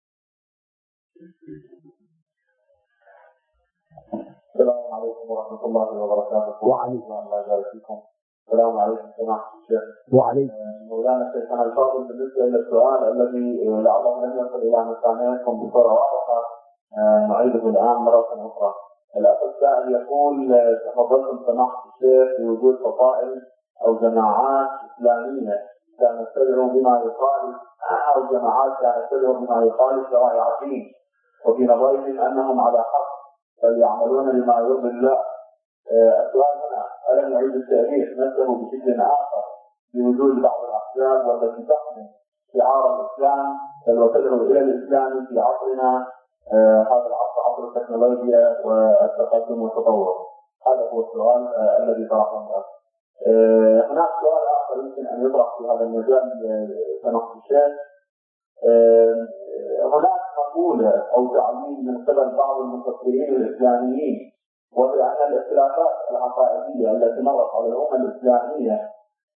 السلام عليكم ورحمة الله وبركاته. وعليكم الله يبارك فيكم. السلام عليكم سماحة الشيخ. وعليكم. مولانا شيخنا الفاضل، بالنسبة إلى السؤال الذي لعله لم يصل إلى مسامعكم بصورة واضحة نعيده الآن مرة أخرى. الأخ السائل يقول تفضلتم سماحة الشيخ بوجود فصائل أو جماعات إسلامية كانت تدعو بما يقال أو جماعات كانت تدعو بما يقال شرائع الدين، وفي نظرهم أنهم على حق بل يعملون بما يرضي الله. السؤال هنا: ألم يعيد التاريخ نفسه بشكل آخر بوجود بعض الأحزاب والتي تحمل شعار الإسلام بل وتدعو إلى الإسلام في عصرنا آه هذا العصر، عصر التكنولوجيا والتقدم والتطور؟ هذا هو السؤال آه الذي طرحه. آه هناك سؤال آخر يمكن أن يطرح في هذا المجال سماحة الشيخ. آه هناك مقولة أو تعليم من قبل بعض المفكرين الإسلاميين، وهي أن الاختلافات العقائدية التي مرت على الأمة الإسلامية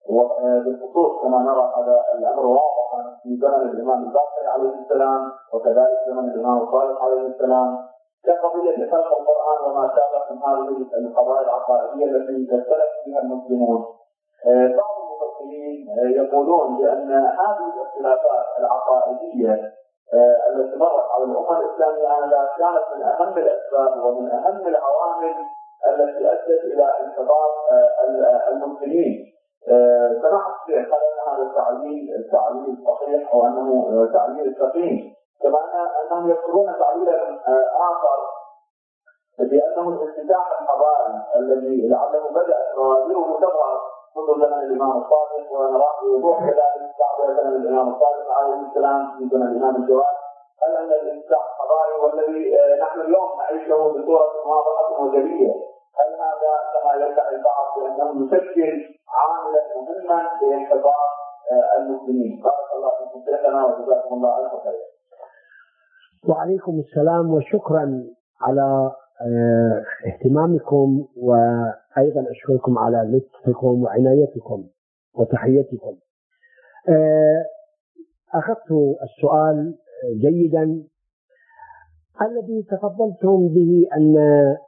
وبالخصوص كما نرى هذا الامر واضحا في زمن الامام الباقر عليه السلام وكذلك زمن الامام الصادق عليه السلام كقضيه خلق القران وما شابه من هذه القضايا العقائديه التي تختلف فيها المسلمون. بعض المفسرين يقولون بان هذه الاختلافات العقائديه التي مرت على الامه الاسلاميه انذاك كانت من اهم الاسباب ومن اهم العوامل التي ادت الى انحطاط المسلمين. سمعت الشيخ قال ان هذا التعليل التعليل صحيح وانه تعليل سقيم، كما انهم يذكرون تعليلا اخر بانه الانفتاح الحضاري الذي لعله بدات روابيره تظهر منذ زمن الامام الصادق، ونراه بوضوح كذلك بعد زمن الامام الصادق عليه السلام في زمن الامام الجواد، قال ان الانفتاح الحضاري والذي نحن اليوم نعيشه بصوره واضحه وجليه، هل هذا كما يدعي البعض بانه يشكل عاملا مهما لانحطاط المسلمين؟ بارك الله فيكم شيخنا وجزاكم الله الف خير. وعليكم السلام وشكرا على اهتمامكم، وايضا اشكركم على لطفكم وعنايتكم وتحيتكم. اخذت السؤال جيدا الذي تفضلتم به ان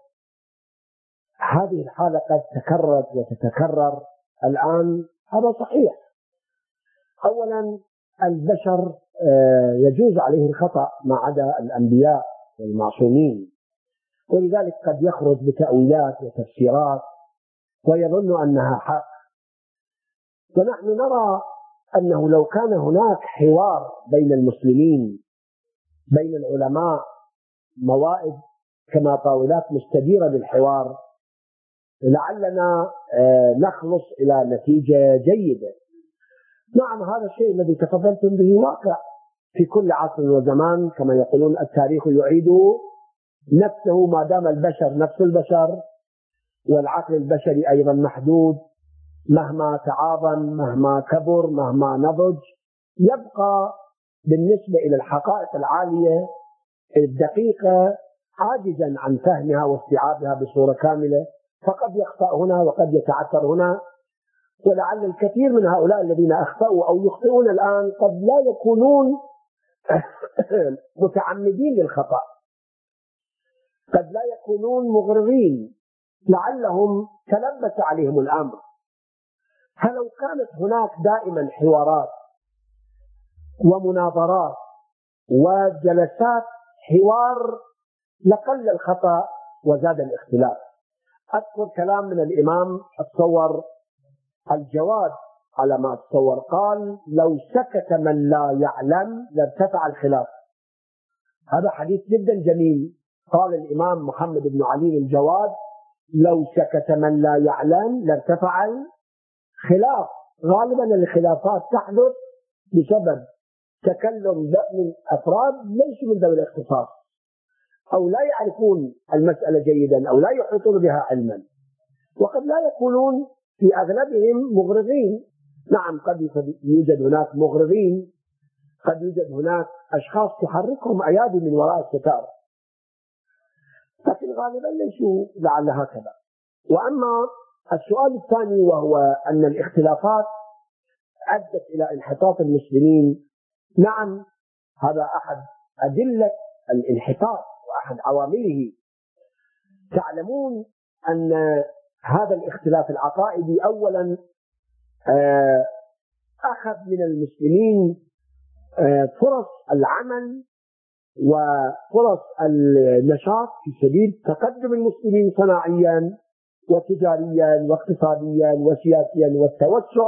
هذه الحالة قد تكررت وتتكرر الآن. هذا صحيح. أولا البشر يجوز عليه الخطأ ما عدا الأنبياء والمعصومين، ولذلك قد يخرج بتأويلات وتفسيرات ويظن أنها حق. ونحن نرى أنه لو كان هناك حوار بين المسلمين بين العلماء، موائد كما طاولات مستديرة للحوار، لعلنا نخلص إلى نتيجة جيدة. نعم، هذا الشيء الذي تفضلتم به واقع في كل عصر وزمان، كما يقولون التاريخ يعيد نفسه ما دام البشر نفس البشر، والعقل البشري أيضا محدود، مهما تعاظم مهما كبر مهما نضج يبقى بالنسبة إلى الحقائق العالية الدقيقة عاجزا عن فهمها واستيعابها بصورة كاملة، فقد يخطأ هنا وقد يتعثر هنا. ولعل الكثير من هؤلاء الذين أخطأوا أو يخطئون الآن قد لا يكونون متعمدين للخطأ، قد لا يكونون مغرضين، لعلهم تلبس عليهم الأمر. فلو كانت هناك دائما حوارات ومناظرات وجلسات حوار لقل الخطأ وزاد الاختلاف. أذكر كلام من الإمام أتصور الجواد على ما أتصور، قال: لو سكت من لا يعلم لارتفع الخلاف. هذا حديث جدا جميل. قال الإمام محمد بن علي الجواد: لو سكت من لا يعلم لارتفع الخلاف. غالبا الخلافات تحدث بسبب تكلم من أفراد ليسوا من ذوي الاختصاص، أو لا يعرفون المسألة جيدا أو لا يحيطون بها علما، وقد لا يكونون في أغلبهم مغرضين. نعم، قد يوجد هناك مغرضين، قد يوجد هناك أشخاص تحركهم أيادي من وراء الستار، لكن غالبا ليسوا لعل هكذا. وأما السؤال الثاني وهو أن الاختلافات أدت إلى انحطاط المسلمين، نعم، هذا أحد أدلة الانحطاط وأحد عوامله. تعلمون أن هذا الاختلاف العقائدي أولا أخذ من المسلمين فرص العمل وفرص النشاط في سبيل تقدم المسلمين صناعيا وتجاريا واقتصاديا وسياسيا والتوسع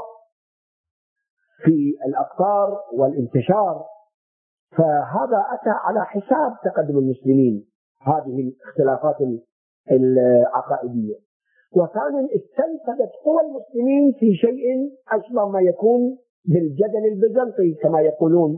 في الأقطار والانتشار. فهذا أتى على حساب تقدم المسلمين، هذه الاختلافات العقائدية. وثانيا استنفذت قوى المسلمين في شيء أشبه ما يكون بالجدل البيزنطي كما يقولون.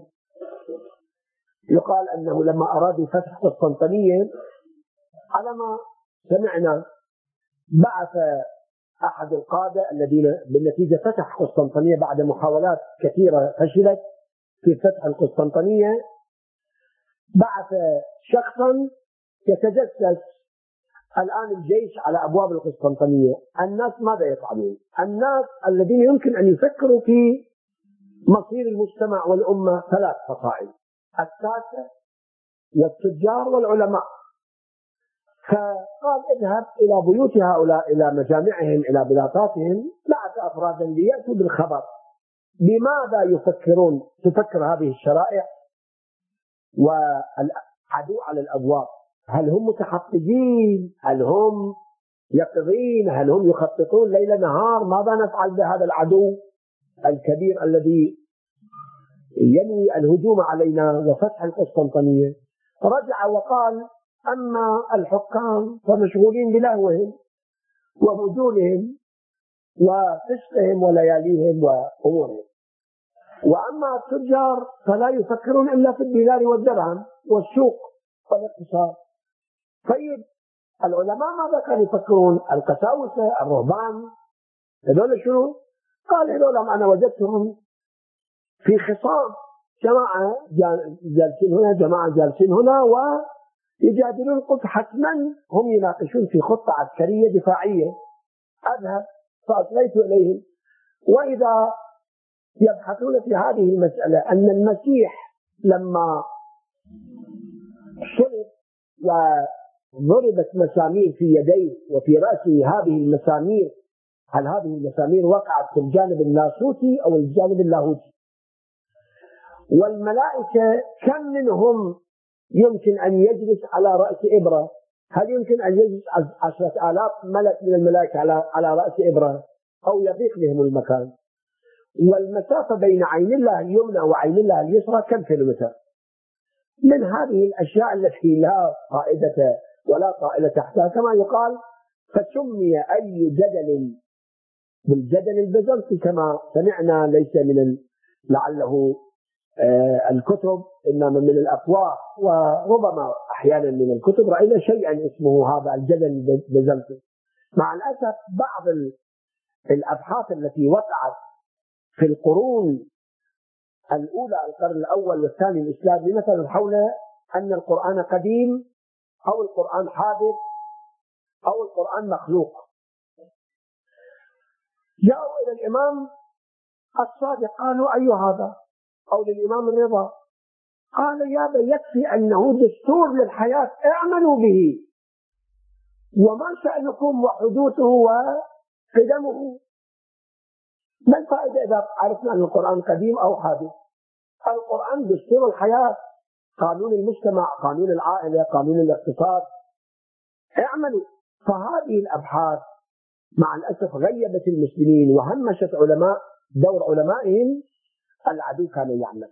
يقال أنه لما أرادوا فتح قسطنطينية على ما سمعنا بعث أحد القادة الذين بالنتيجة فتح قسطنطينية بعد محاولات كثيرة فشلت في فتح القسطنطينية، بعث شخصا يتجسس الآن الجيش على أبواب القسطنطينية، الناس ماذا يفعلون؟ الناس الذين يمكن أن يفكروا في مصير المجتمع والأمة ثلاث فصائل: الساسة والتجار والعلماء. فقال اذهب إلى بيوت هؤلاء، إلى مجامعهم، إلى بلاطاتهم، بعث أفرادا ليأتوا بالخبر بماذا يفكرون تفكر هذه الشرائع والعدو على الأبواب. هل هم متحفزين؟ هل هم يقظين؟ هل هم يخططون ليل نهار ماذا نفعل بهذا العدو الكبير الذي ينوي الهجوم علينا وفتح القسطنطينية؟ رجع وقال: أما الحكام فمشغولين بلهوهم وهجومهم وفسقهم ولياليهم وأمورهم، وأما التجار فلا يفكرون إلا في الدينار والدرهم والسوق والاقتصاد. طيب العلماء ماذا كانوا يفكرون؟ القساوسة، الرهبان، هذول شنو؟ قال: هذول أنا وجدتهم في خصام، جماعة جالسين هنا، جماعة جالسين هنا، ويجادلون. قلت حتما هم يناقشون في خطة عسكرية دفاعية. أذهب فأصليت إليهم، وإذا يبحثون في هذه المسألة أن المسيح لما صلب وضربت مسامير في يديه وفي رأسه هذه المسامير، هل هذه المسامير وقعت في الجانب اللاهوتي أو الجانب اللاهوتي؟ والملائكة كم منهم يمكن أن يجلس على رأس إبرة؟ هل يمكن أن يجلس عشرة آلاف ملك من الملائكة على على رأس إبرة أو يضيق بهم المكان؟ والمسافة بين عين الله اليمنى وعين الله اليسرى كم كيلومتر؟ من هذه الأشياء التي لا قائدة ولا طائلة تحتها، كما يقال: فسمي أي جدل بالجدل البيزنطي كما سمعنا، ليس من لعله آه الكتب، إنما من الأفواه، وربما أحيانا من الكتب رأينا شيئا اسمه هذا الجدل البيزنطي. مع الأسف بعض الأبحاث التي وقعت في القرون الأولى، القرن الأول والثاني الإسلامي، مثلا حول أن القرآن قديم أو القرآن حادث أو القرآن مخلوق، جاءوا إلى الإمام الصادق قالوا: أي هذا؟ أو للإمام الرضا قال: يا بي يكفي أنه دستور للحياة، اعملوا به، وما شأنكم وحدوثه وقدمه؟ ما الفائدة إذا عرفنا أن القرآن قديم أو حادث؟ القرآن دستور الحياة، قانون المجتمع، قانون العائلة، قانون الاقتصاد، اعملوا. فهذه الأبحاث مع الأسف غيبت المسلمين وهمشت علماء دور علمائهم. العدو كان يعمل،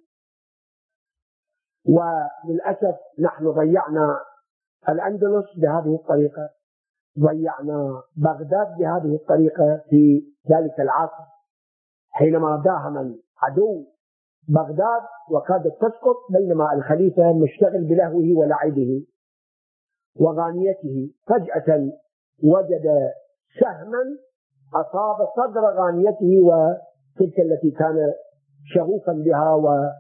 وللأسف نحن ضيعنا الأندلس بهذه الطريقة، ضيعنا بغداد بهذه الطريقة في ذلك العصر، حينما داهم العدو بغداد وكادت تسقط، بينما الخليفة مشتغل بلهوه ولعبه وغانيته. فجأة وجد سهما أصاب صدر غانيته وتلك التي كان شغوفا بها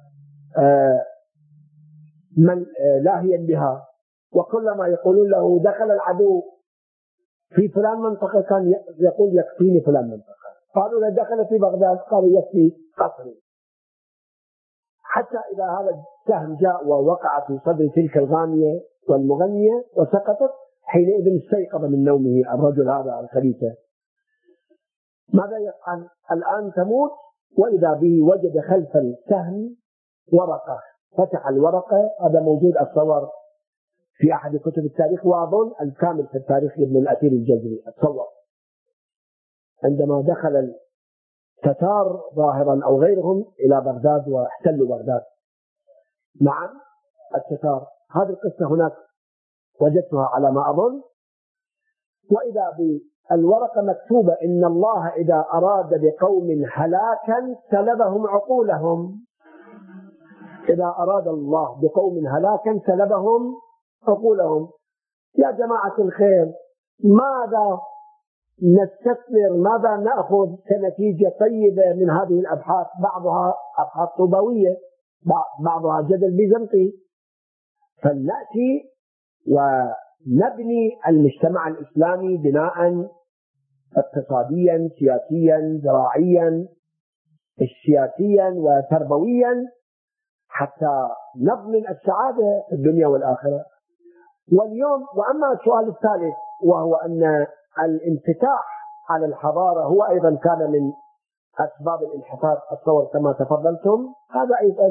ومن لاهيا بها، وكلما يقولون له دخل العدو في فلان منطقة كان يقول: يكفيني فلان منطقة. قالوا له: دخل في بغداد، قالوا: يكفي قصري. حتى إذا هذا السهم جاء ووقع في صدر تلك الغانية والمغنية وسقطت، حينئذ استيقظ من نومه الرجل هذا الخليفة. ماذا يفعل؟ الآن تموت، وإذا به وجد خلف السهم ورقة، فتح الورقة، هذا موجود أتصور في أحد كتب التاريخ، وأظن الكامل في التاريخ لابن الأثير الجزري، أتصور عندما دخل التتار ظاهرا أو غيرهم إلى بغداد واحتلوا بغداد. نعم التتار، هذه القصة هناك وجدتها على ما أظن. وإذا بالورقة مكتوبة: إن الله إذا أراد بقوم هلاكا سلبهم عقولهم. إذا أراد الله بقوم هلاكا سلبهم عقولهم. يا جماعة الخير، ماذا نستثمر، ماذا نأخذ كنتيجة طيبة من هذه الأبحاث؟ بعضها أبحاث طوبوية، بعضها جدل بيزنطي. فلنأتي نبني المجتمع الإسلامي بناء اقتصاديا سياسيا زراعيا سياسيا وتربويا حتى نضمن السعادة في الدنيا والآخرة. واليوم وأما السؤال الثالث وهو أن الانفتاح على الحضارة هو أيضا كان من أسباب الانحطاط أتصور كما تفضلتم، هذا أيضا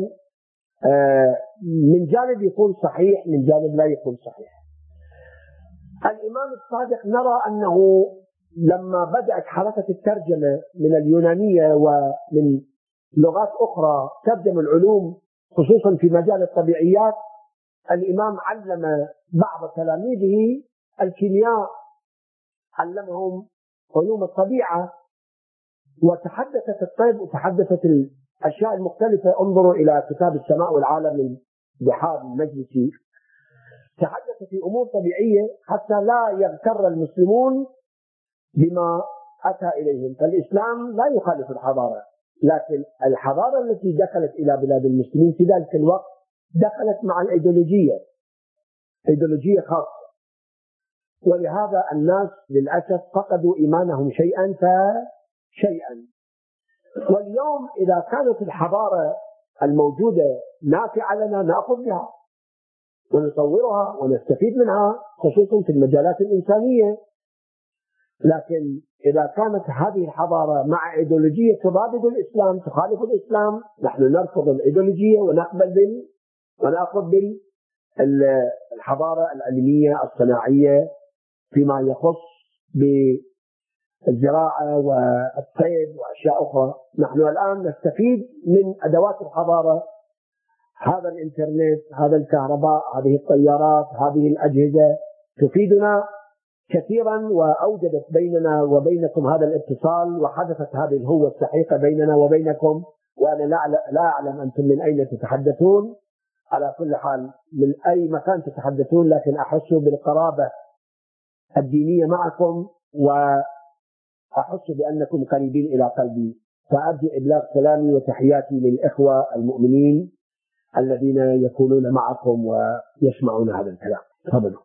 من جانب يكون صحيح من جانب لا يكون صحيح. الإمام الصادق نرى أنه لما بدأت حركة الترجمة من اليونانية ومن لغات أخرى ترجم العلوم خصوصا في مجال الطبيعيات، الإمام علم بعض تلاميذه الكيمياء، علمهم علوم الطبيعة، وتحدثت الطب وتحدثت الأشياء المختلفة. انظروا إلى كتاب السماء والعالم لحاب المجلسي، تحدث في أمور طبيعية حتى لا يغتر المسلمون بما أتى إليهم. فالإسلام لا يخالف الحضارة، لكن الحضارة التي دخلت إلى بلاد المسلمين في ذلك الوقت دخلت مع الأيديولوجية، أيديولوجية خاصة، ولهذا الناس للأسف فقدوا إيمانهم شيئا فشيئا. واليوم إذا كانت الحضارة الموجودة نافعة لنا نأخذ بها ونطورها ونستفيد منها خصوصا في المجالات الإنسانية، لكن إذا كانت هذه الحضارة مع إيديولوجية تضاد الإسلام تخالف الإسلام، نحن نرفض الإيديولوجية ونقبل بال ونأخذ بالحضارة العلمية الصناعية فيما يخص بالزراعة والصيد وأشياء أخرى. نحن الآن نستفيد من أدوات الحضارة، هذا الإنترنت، هذا الكهرباء، هذه الطيارات، هذه الأجهزة تفيدنا كثيرا، وأوجدت بيننا وبينكم هذا الاتصال، وحدثت هذه الهوة السحيقة بيننا وبينكم. وأنا لا أعلم أنتم من أين تتحدثون، على كل حال من أي مكان تتحدثون، لكن أحس بالقرابة الدينية معكم وأحس بأنكم قريبين إلى قلبي. فأرجو إبلاغ سلامي وتحياتي للإخوة المؤمنين الذين يكونون معكم ويسمعون هذا الكلام. تفضلوا.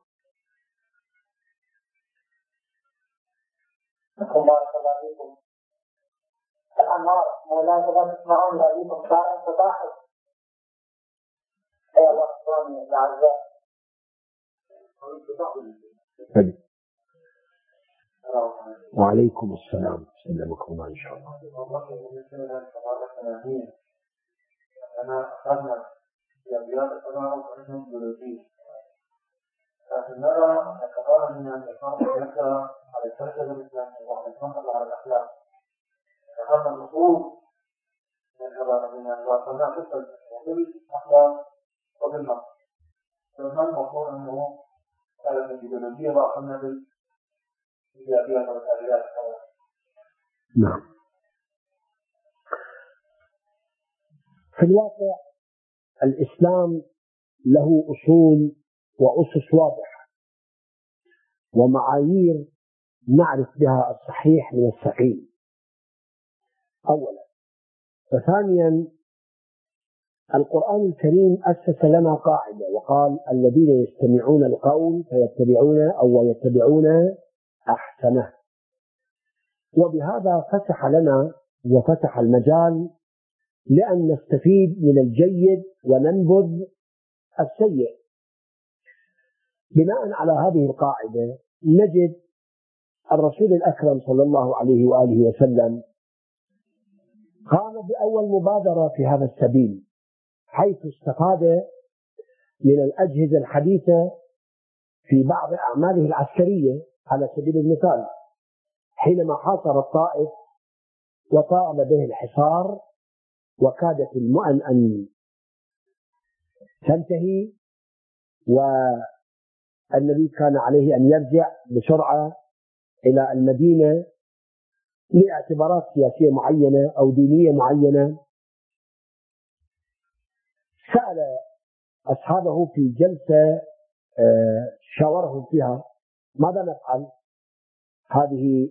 بارك الله فيكم. الأنوار مولانا تسمعون لديكم كائن تضاحك. أي الله سبحانه الأعزاء. وعليكم السلام، سلمكم الله إن شاء الله. أنا أخذنا في أبيات السماء وأنهم بلوتيه، لكن نرى كثيرا من الإخوان يذكر على الترجمة الإسلامية وعلى الفقه على الأخلاق، أخذنا الأصول من كبار من وأخذنا قصة وكل أخلاق وبالنص، فمن المفروض أنه كانت الإيديولوجية وأخذنا بالإيجابيات والتعليلات. نعم. في الواقع الإسلام له أصول وأسس واضحة ومعايير نعرف بها الصحيح من السقيم أولا. وثانيا القرآن الكريم أسس لنا قاعدة وقال: الذين يستمعون القول فيتبعون أو يتبعون أحسنه. وبهذا فتح لنا وفتح المجال لأن نستفيد من الجيد وننبذ السيء. بناء على هذه القاعدة نجد الرسول الأكرم صلى الله عليه وآله وسلم قام بأول مبادرة في هذا السبيل، حيث استفاد من الأجهزة الحديثة في بعض أعماله العسكرية. على سبيل المثال حينما حاصر الطائف وطال به الحصار وكادت المؤن أن تنتهي، والنبي كان عليه أن يرجع بسرعة إلى المدينة لاعتبارات سياسية معينة أو دينية معينة، سأل أصحابه في جلسة شاورهم فيها: ماذا نفعل؟ هذه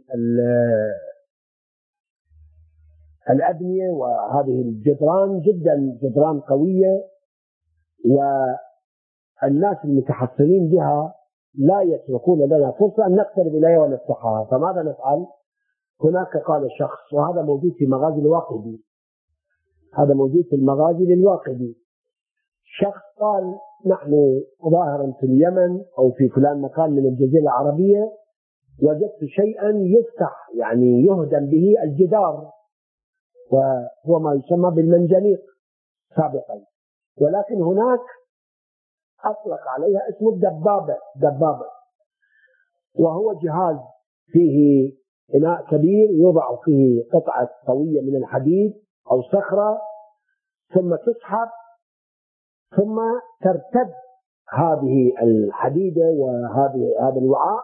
الأبنية وهذه الجدران جدا جدران قوية، والناس المتحصنين بها لا يتركون لنا فرصة أن نقترب إليها ونفتحها، فماذا نفعل؟ هناك قال شخص، وهذا موجود في مغازي الواقدي، هذا موجود في المغازي للواقدي، شخص قال نحن ظاهرا في اليمن أو في فلان مكان من الجزيرة العربية وجدت شيئا يفتح يعني يهدم به الجدار، وهو ما يسمى بالمنجنيق سابقا، ولكن هناك أطلق عليها اسم الدبابة دبابة، وهو جهاز فيه إناء كبير يوضع فيه قطعة قوية من الحديد أو صخرة، ثم تسحب ثم ترتد هذه الحديدة وهذه هذا الوعاء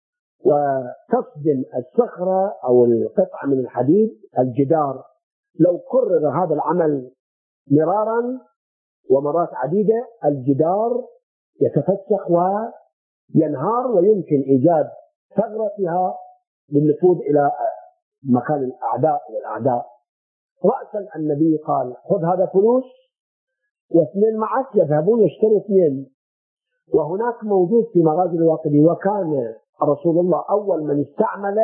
وتصدم الصخرة أو القطعة من الحديد الجدار. لو كرر هذا العمل مرارا ومرات عديدة الجدار يتفسخ وينهار، ويمكن إيجاد ثغرة فيها للنفوذ إلى مكان الأعداء والأعداء. رأسا النبي قال خذ هذا فلوس واثنين معك يذهبون يشتروا اثنين، وهناك موجود في مغازي الواقدي، وكان رسول الله أول من استعمل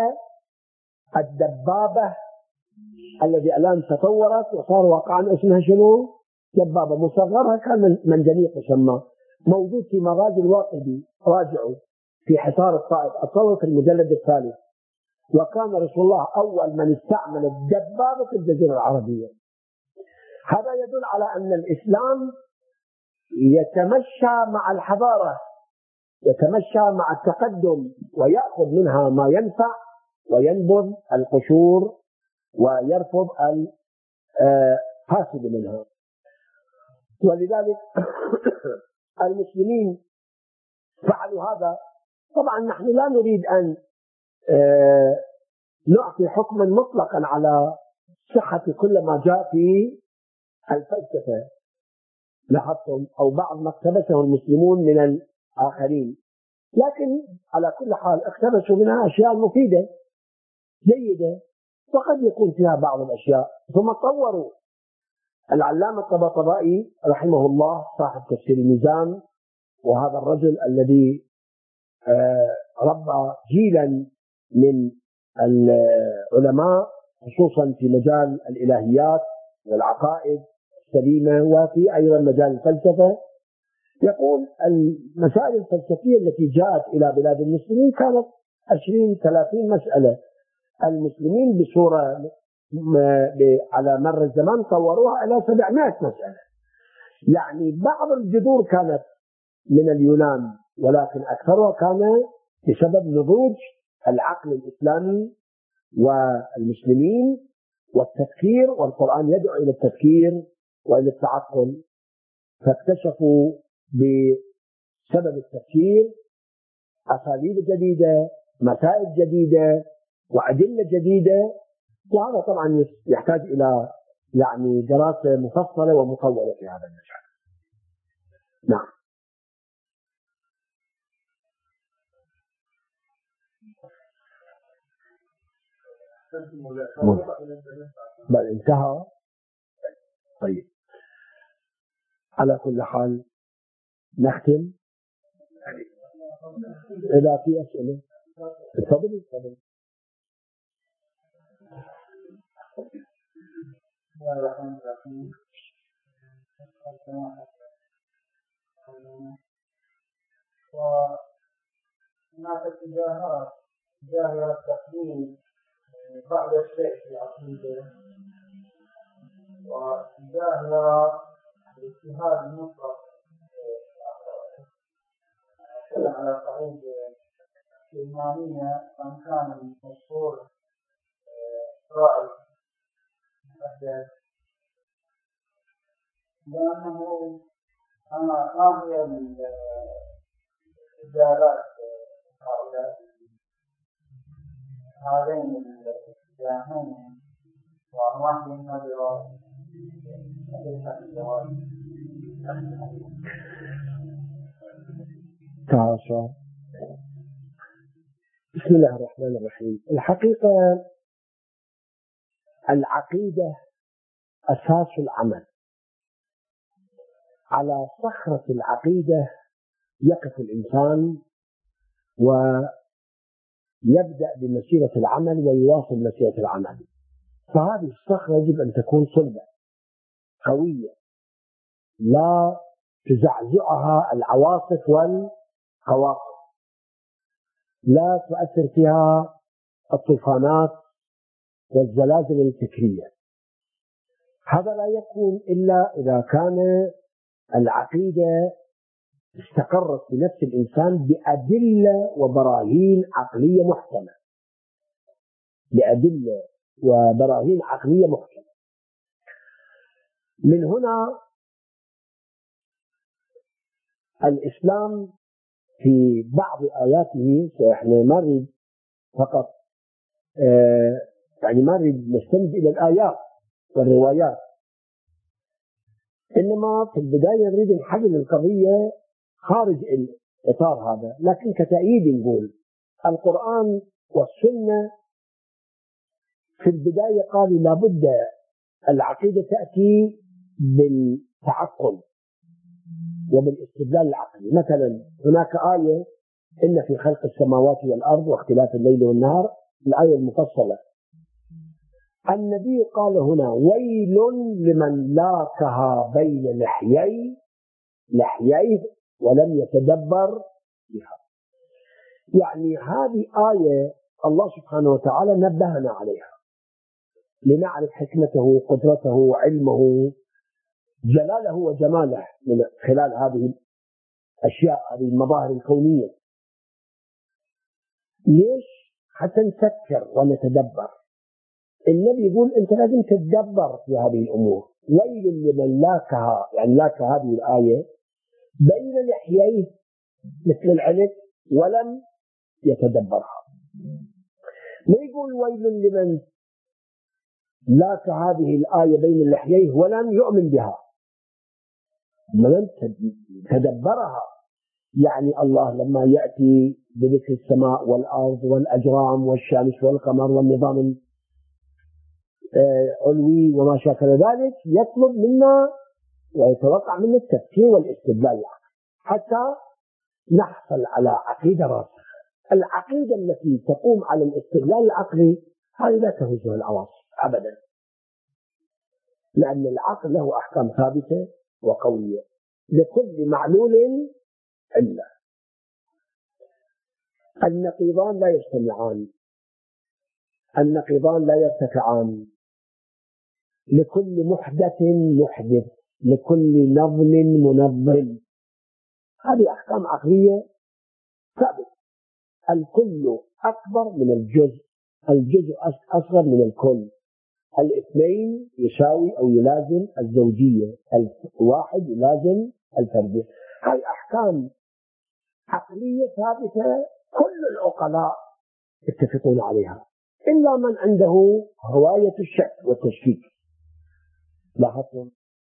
الدبابة الذي الآن تطورت وصار واقعا اسمها شنو؟ دبابة مصغرها، كان منجنيق يسمى، موجود في مغازي الواقدي، راجعوا في حصار الطائف الطور في المجلد الثالث. وكان رسول الله أول من استعمل الدبابة في الجزيرة العربية. هذا يدل على أن الإسلام يتمشى مع الحضارة، يتمشى مع التقدم، ويأخذ منها ما ينفع وينبذ القشور ويرفض الفاسد منها. ولذلك المسلمين فعلوا هذا. طبعا نحن لا نريد أن نعطي حكما مطلقا على صحة كل ما جاء في الفلسفة، لاحظتم، أو بعض ما اقتبسه المسلمون من الآخرين، لكن على كل حال اقتبسوا منها أشياء مفيدة جيدة، وقد يكون فيها بعض الأشياء ثم طوروا. العلامة الطباطبائي رحمه الله صاحب تفسير الميزان، وهذا الرجل الذي ربى جيلا من العلماء خصوصا في مجال الإلهيات والعقائد السليمة وفي أيضا مجال الفلسفة، يقول المسائل الفلسفية التي جاءت إلى بلاد المسلمين كانت عشرين ثلاثين مسألة، المسلمين بصورة على مر الزمان طوروها إلى سبعمائة مسألة. يعني بعض الجذور كانت من اليونان، ولكن أكثرها كان بسبب نضوج العقل الإسلامي والمسلمين والتفكير، والقرآن يدعو إلى التفكير وإلى التعقل، فاكتشفوا بسبب التفكير أساليب جديدة، مسائل جديدة وأدلة جديدة، وهذا طبعا يحتاج إلى يعني دراسة مفصلة ومطولة في هذا المجال. نعم. بل انتهى. طيب، على كل حال نختم. إذا في أسئلة تفضل تفضل. بسم الله الرحمن الرحيم. وهناك اتجاهات اتجاه التقديم بعض الشيء في العقيدة، واتجاه الاجتهاد المطلق على صعيد الإمامية، من كان مشهور رائع محدث، لأنه ما هي الإجابات هؤلاء هذين الاتجاهين وأنواع النظرة كيف الجواب؟ تعالى. بسم الله الرحمن الرحيم. الحقيقة العقيدة أساس العمل. على صخرة العقيدة يقف الإنسان ويبدأ بمسيرة العمل ويواصل مسيرة العمل. فهذه الصخرة يجب أن تكون صلبة قوية لا تزعزعها العواصف والقواقع، لا تؤثر فيها الطوفانات والزلازل الفكرية. هذا لا يكون إلا إذا كان العقيدة استقرت في نفس الإنسان بأدلة وبراهين عقلية محكمة، بأدلة وبراهين عقلية محكمة. من هنا الإسلام في بعض آياته، احنا ما نريد فقط آه يعني ما نريد نستند إلى الآيات والروايات، إنما في البداية نريد نحلل القضية خارج الإطار هذا. لكن كتأييد نقول القرآن والسنة في البداية قالوا لابد العقيدة تأتي بالتعقل وبالاستدلال العقلي. مثلا هناك آية إن في خلق السماوات والأرض واختلاف الليل والنهار، الآية المفصلة. النبي قال هنا ويل لمن لاكها بين لحيي لحييه ولم يتدبر بها. يعني هذه آية الله سبحانه وتعالى نبهنا عليها لنعرف حكمته وقدرته علمه جلاله وجماله من خلال هذه الأشياء، هذه المظاهر الكونية. ليش؟ حتى نفكر ونتدبر. النبي يقول أنت لازم تتدبر في هذه الأمور. ويل لمن لاكها، يعني لاك هذه الآية بين لحييه مثل العنب ولم يتدبرها. ما يقول ويل لمن لاك هذه الآية بين لحييه ولم يؤمن بها، من تدبرها. يعني الله لما يأتي بذكر السماء والأرض والأجرام والشمس والقمر والنظام العلوي وما شاكل ذلك، يطلب منا ويتوقع منا التفكير والاستدلال حتى نحصل على عقيدة راسخة. العقيدة التي تقوم على الاستدلال العقلي هذه لا تهزها العواصف أبدا، لأن العقل له أحكام ثابتة وقوية لكل معلول علة. النقيضان لا يجتمعان، النقيضان لا يرتفعان، لكل محدث محدث، لكل نظم منظم. هذه أحكام عقلية ثابتة. الكل أكبر من الجزء، الجزء أصغر من الكل، الاثنين يساوي أو يلازم الزوجية، الواحد يلازم الفردية. هذه أحكام عقلية ثابتة كل العقلاء يتفقون عليها، إلا من عنده هواية الشك والتشكيك. لاحظتم؟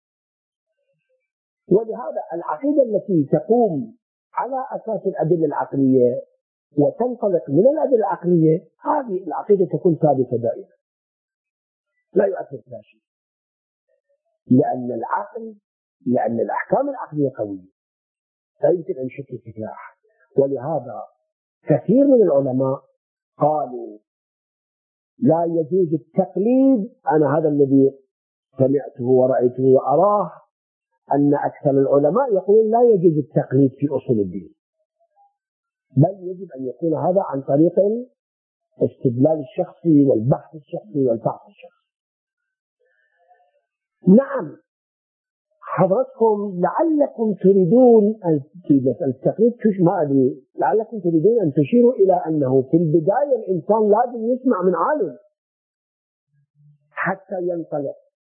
ولهذا العقيدة التي تقوم على أساس الأدلة العقلية وتنطلق من الأدلة العقلية، هذه العقيدة تكون ثابتة دائما لا يؤثر فيها شيء، لأن العقل لأن الأحكام العقلية قوية لا يمكن أن يشكك فيها أحد. ولهذا كثير من العلماء قالوا لا يجوز التقليد. أنا هذا الذي سمعته ورأيته وأراه، أن أكثر العلماء يقولون لا يجوز التقليد في أصول الدين، بل يجب أن يكون هذا عن طريق الاستدلال الشخصي والبحث الشخصي والفحص الشخصي. نعم حضرتكم لعلكم تريدون أن التقليد ما أدري لعلكم تريدون أن تشيروا إلى أنه في البداية الإنسان لازم يسمع من عالم حتى ينطلق.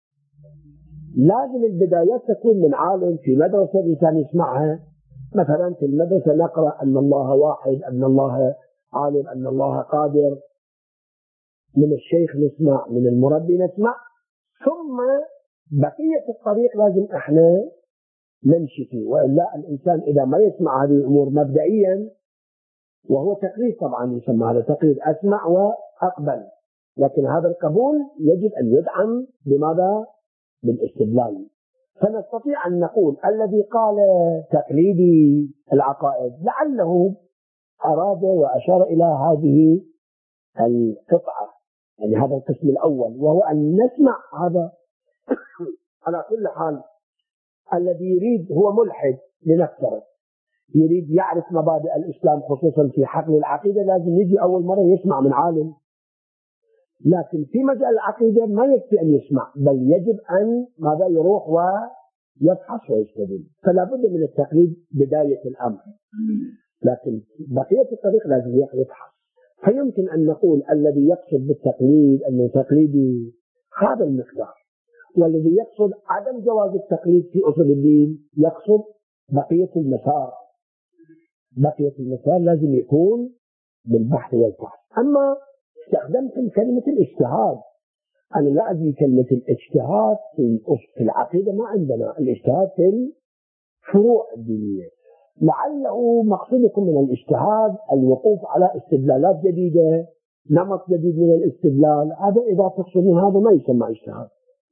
لازم البدايات تكون من عالم في مدرسة الإنسان يسمعها. مثلا في المدرسة نقرأ أن الله واحد، أن الله عالم، أن الله قادر. من الشيخ نسمع، من المربي نسمع، ثم بقية الطريق لازم احنا نمشي فيه. وإلا الإنسان إذا ما يسمع هذه الأمور مبدئيا، وهو تقليد طبعا يسمى هذا تقليد، أسمع وأقبل، لكن هذا القبول يجب أن يدعم بماذا؟ بالاستدلال. فنستطيع أن نقول الذي قال تقليدي العقائد لعله أراد وأشار إلى هذه القطعة، يعني هذا القسم الأول، وهو أن نسمع هذا. على كل حال الذي يريد هو ملحد لنفترض، يريد يعرف مبادئ الإسلام خصوصا في حقل العقيدة، لازم يجي أول مرة يسمع من عالم. لكن في مجال العقيدة ما يكفي أن يسمع، بل يجب أن ماذا يروح ويبحث ويستدل. فلا بد من التقليد بداية الأمر، لكن بقية الطريق لازم يبحث. فيمكن أن نقول الذي يقصد بالتقليد أنه تقليدي هذا المقدار، والذي يقصد عدم جواز التقليد في أصول الدين يقصد بقية المسار. بقية المسار لازم يكون بالبحث والبحث. أما استخدمت كلمة الاجتهاد، أنا لا أدري كلمة الاجتهاد في في العقيدة ما عندنا، الاجتهاد في الفروع الدينية. لعله مقصودكم من الاجتهاد الوقوف على استدلالات جديدة، نمط جديد من الاستدلال، هذا إذا تقصدون هذا ما يسمى اجتهاد.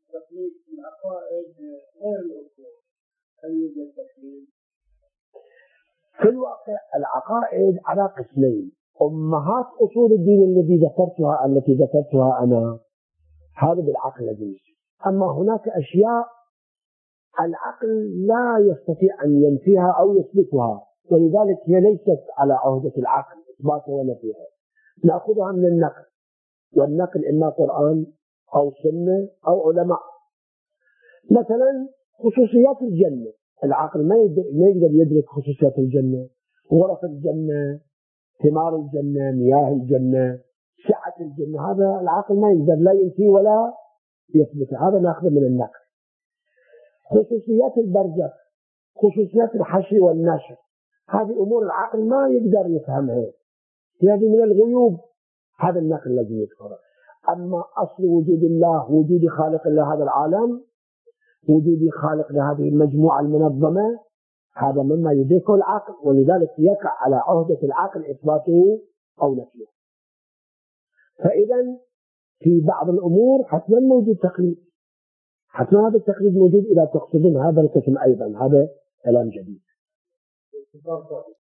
في الواقع العقائد على قسمين: أمهات أصول الدين الذي ذكرتها التي ذكرتها أنا هذا بالعقل الذي، أما هناك أشياء العقل لا يستطيع أن ينفيها أو يثبتها، ولذلك هي ليست على عهدة العقل إثباتها ونفيها، نأخذها من النقل، والنقل إما قرآن أو سنة أو علماء. مثلا خصوصيات الجنة، العقل ما يقدر يدرك خصوصيات الجنة، غرف الجنة، ثمار الجنة، مياه الجنة، سعة الجنة، هذا العقل ما يقدر لا ينفي ولا يثبت، هذا نأخذه من النقل. خصوصيات البرزخ، خصوصيات الحشر والنشر، هذه أمور العقل ما يقدر يفهمها، هذه من الغيوب، هذا النقل الذي يذكره. أما أصل وجود الله، وجود خالق لهذا العالم، وجود خالق لهذه المجموعة المنظمة، هذا مما يدركه العقل، ولذلك يقع على عهدة العقل إثباته أو نفيه. فإذا في بعض الأمور حتما موجود تقليد، حتما هذا التقليد موجود إذا تقصدون هذا القسم أيضا، هذا كلام جديد.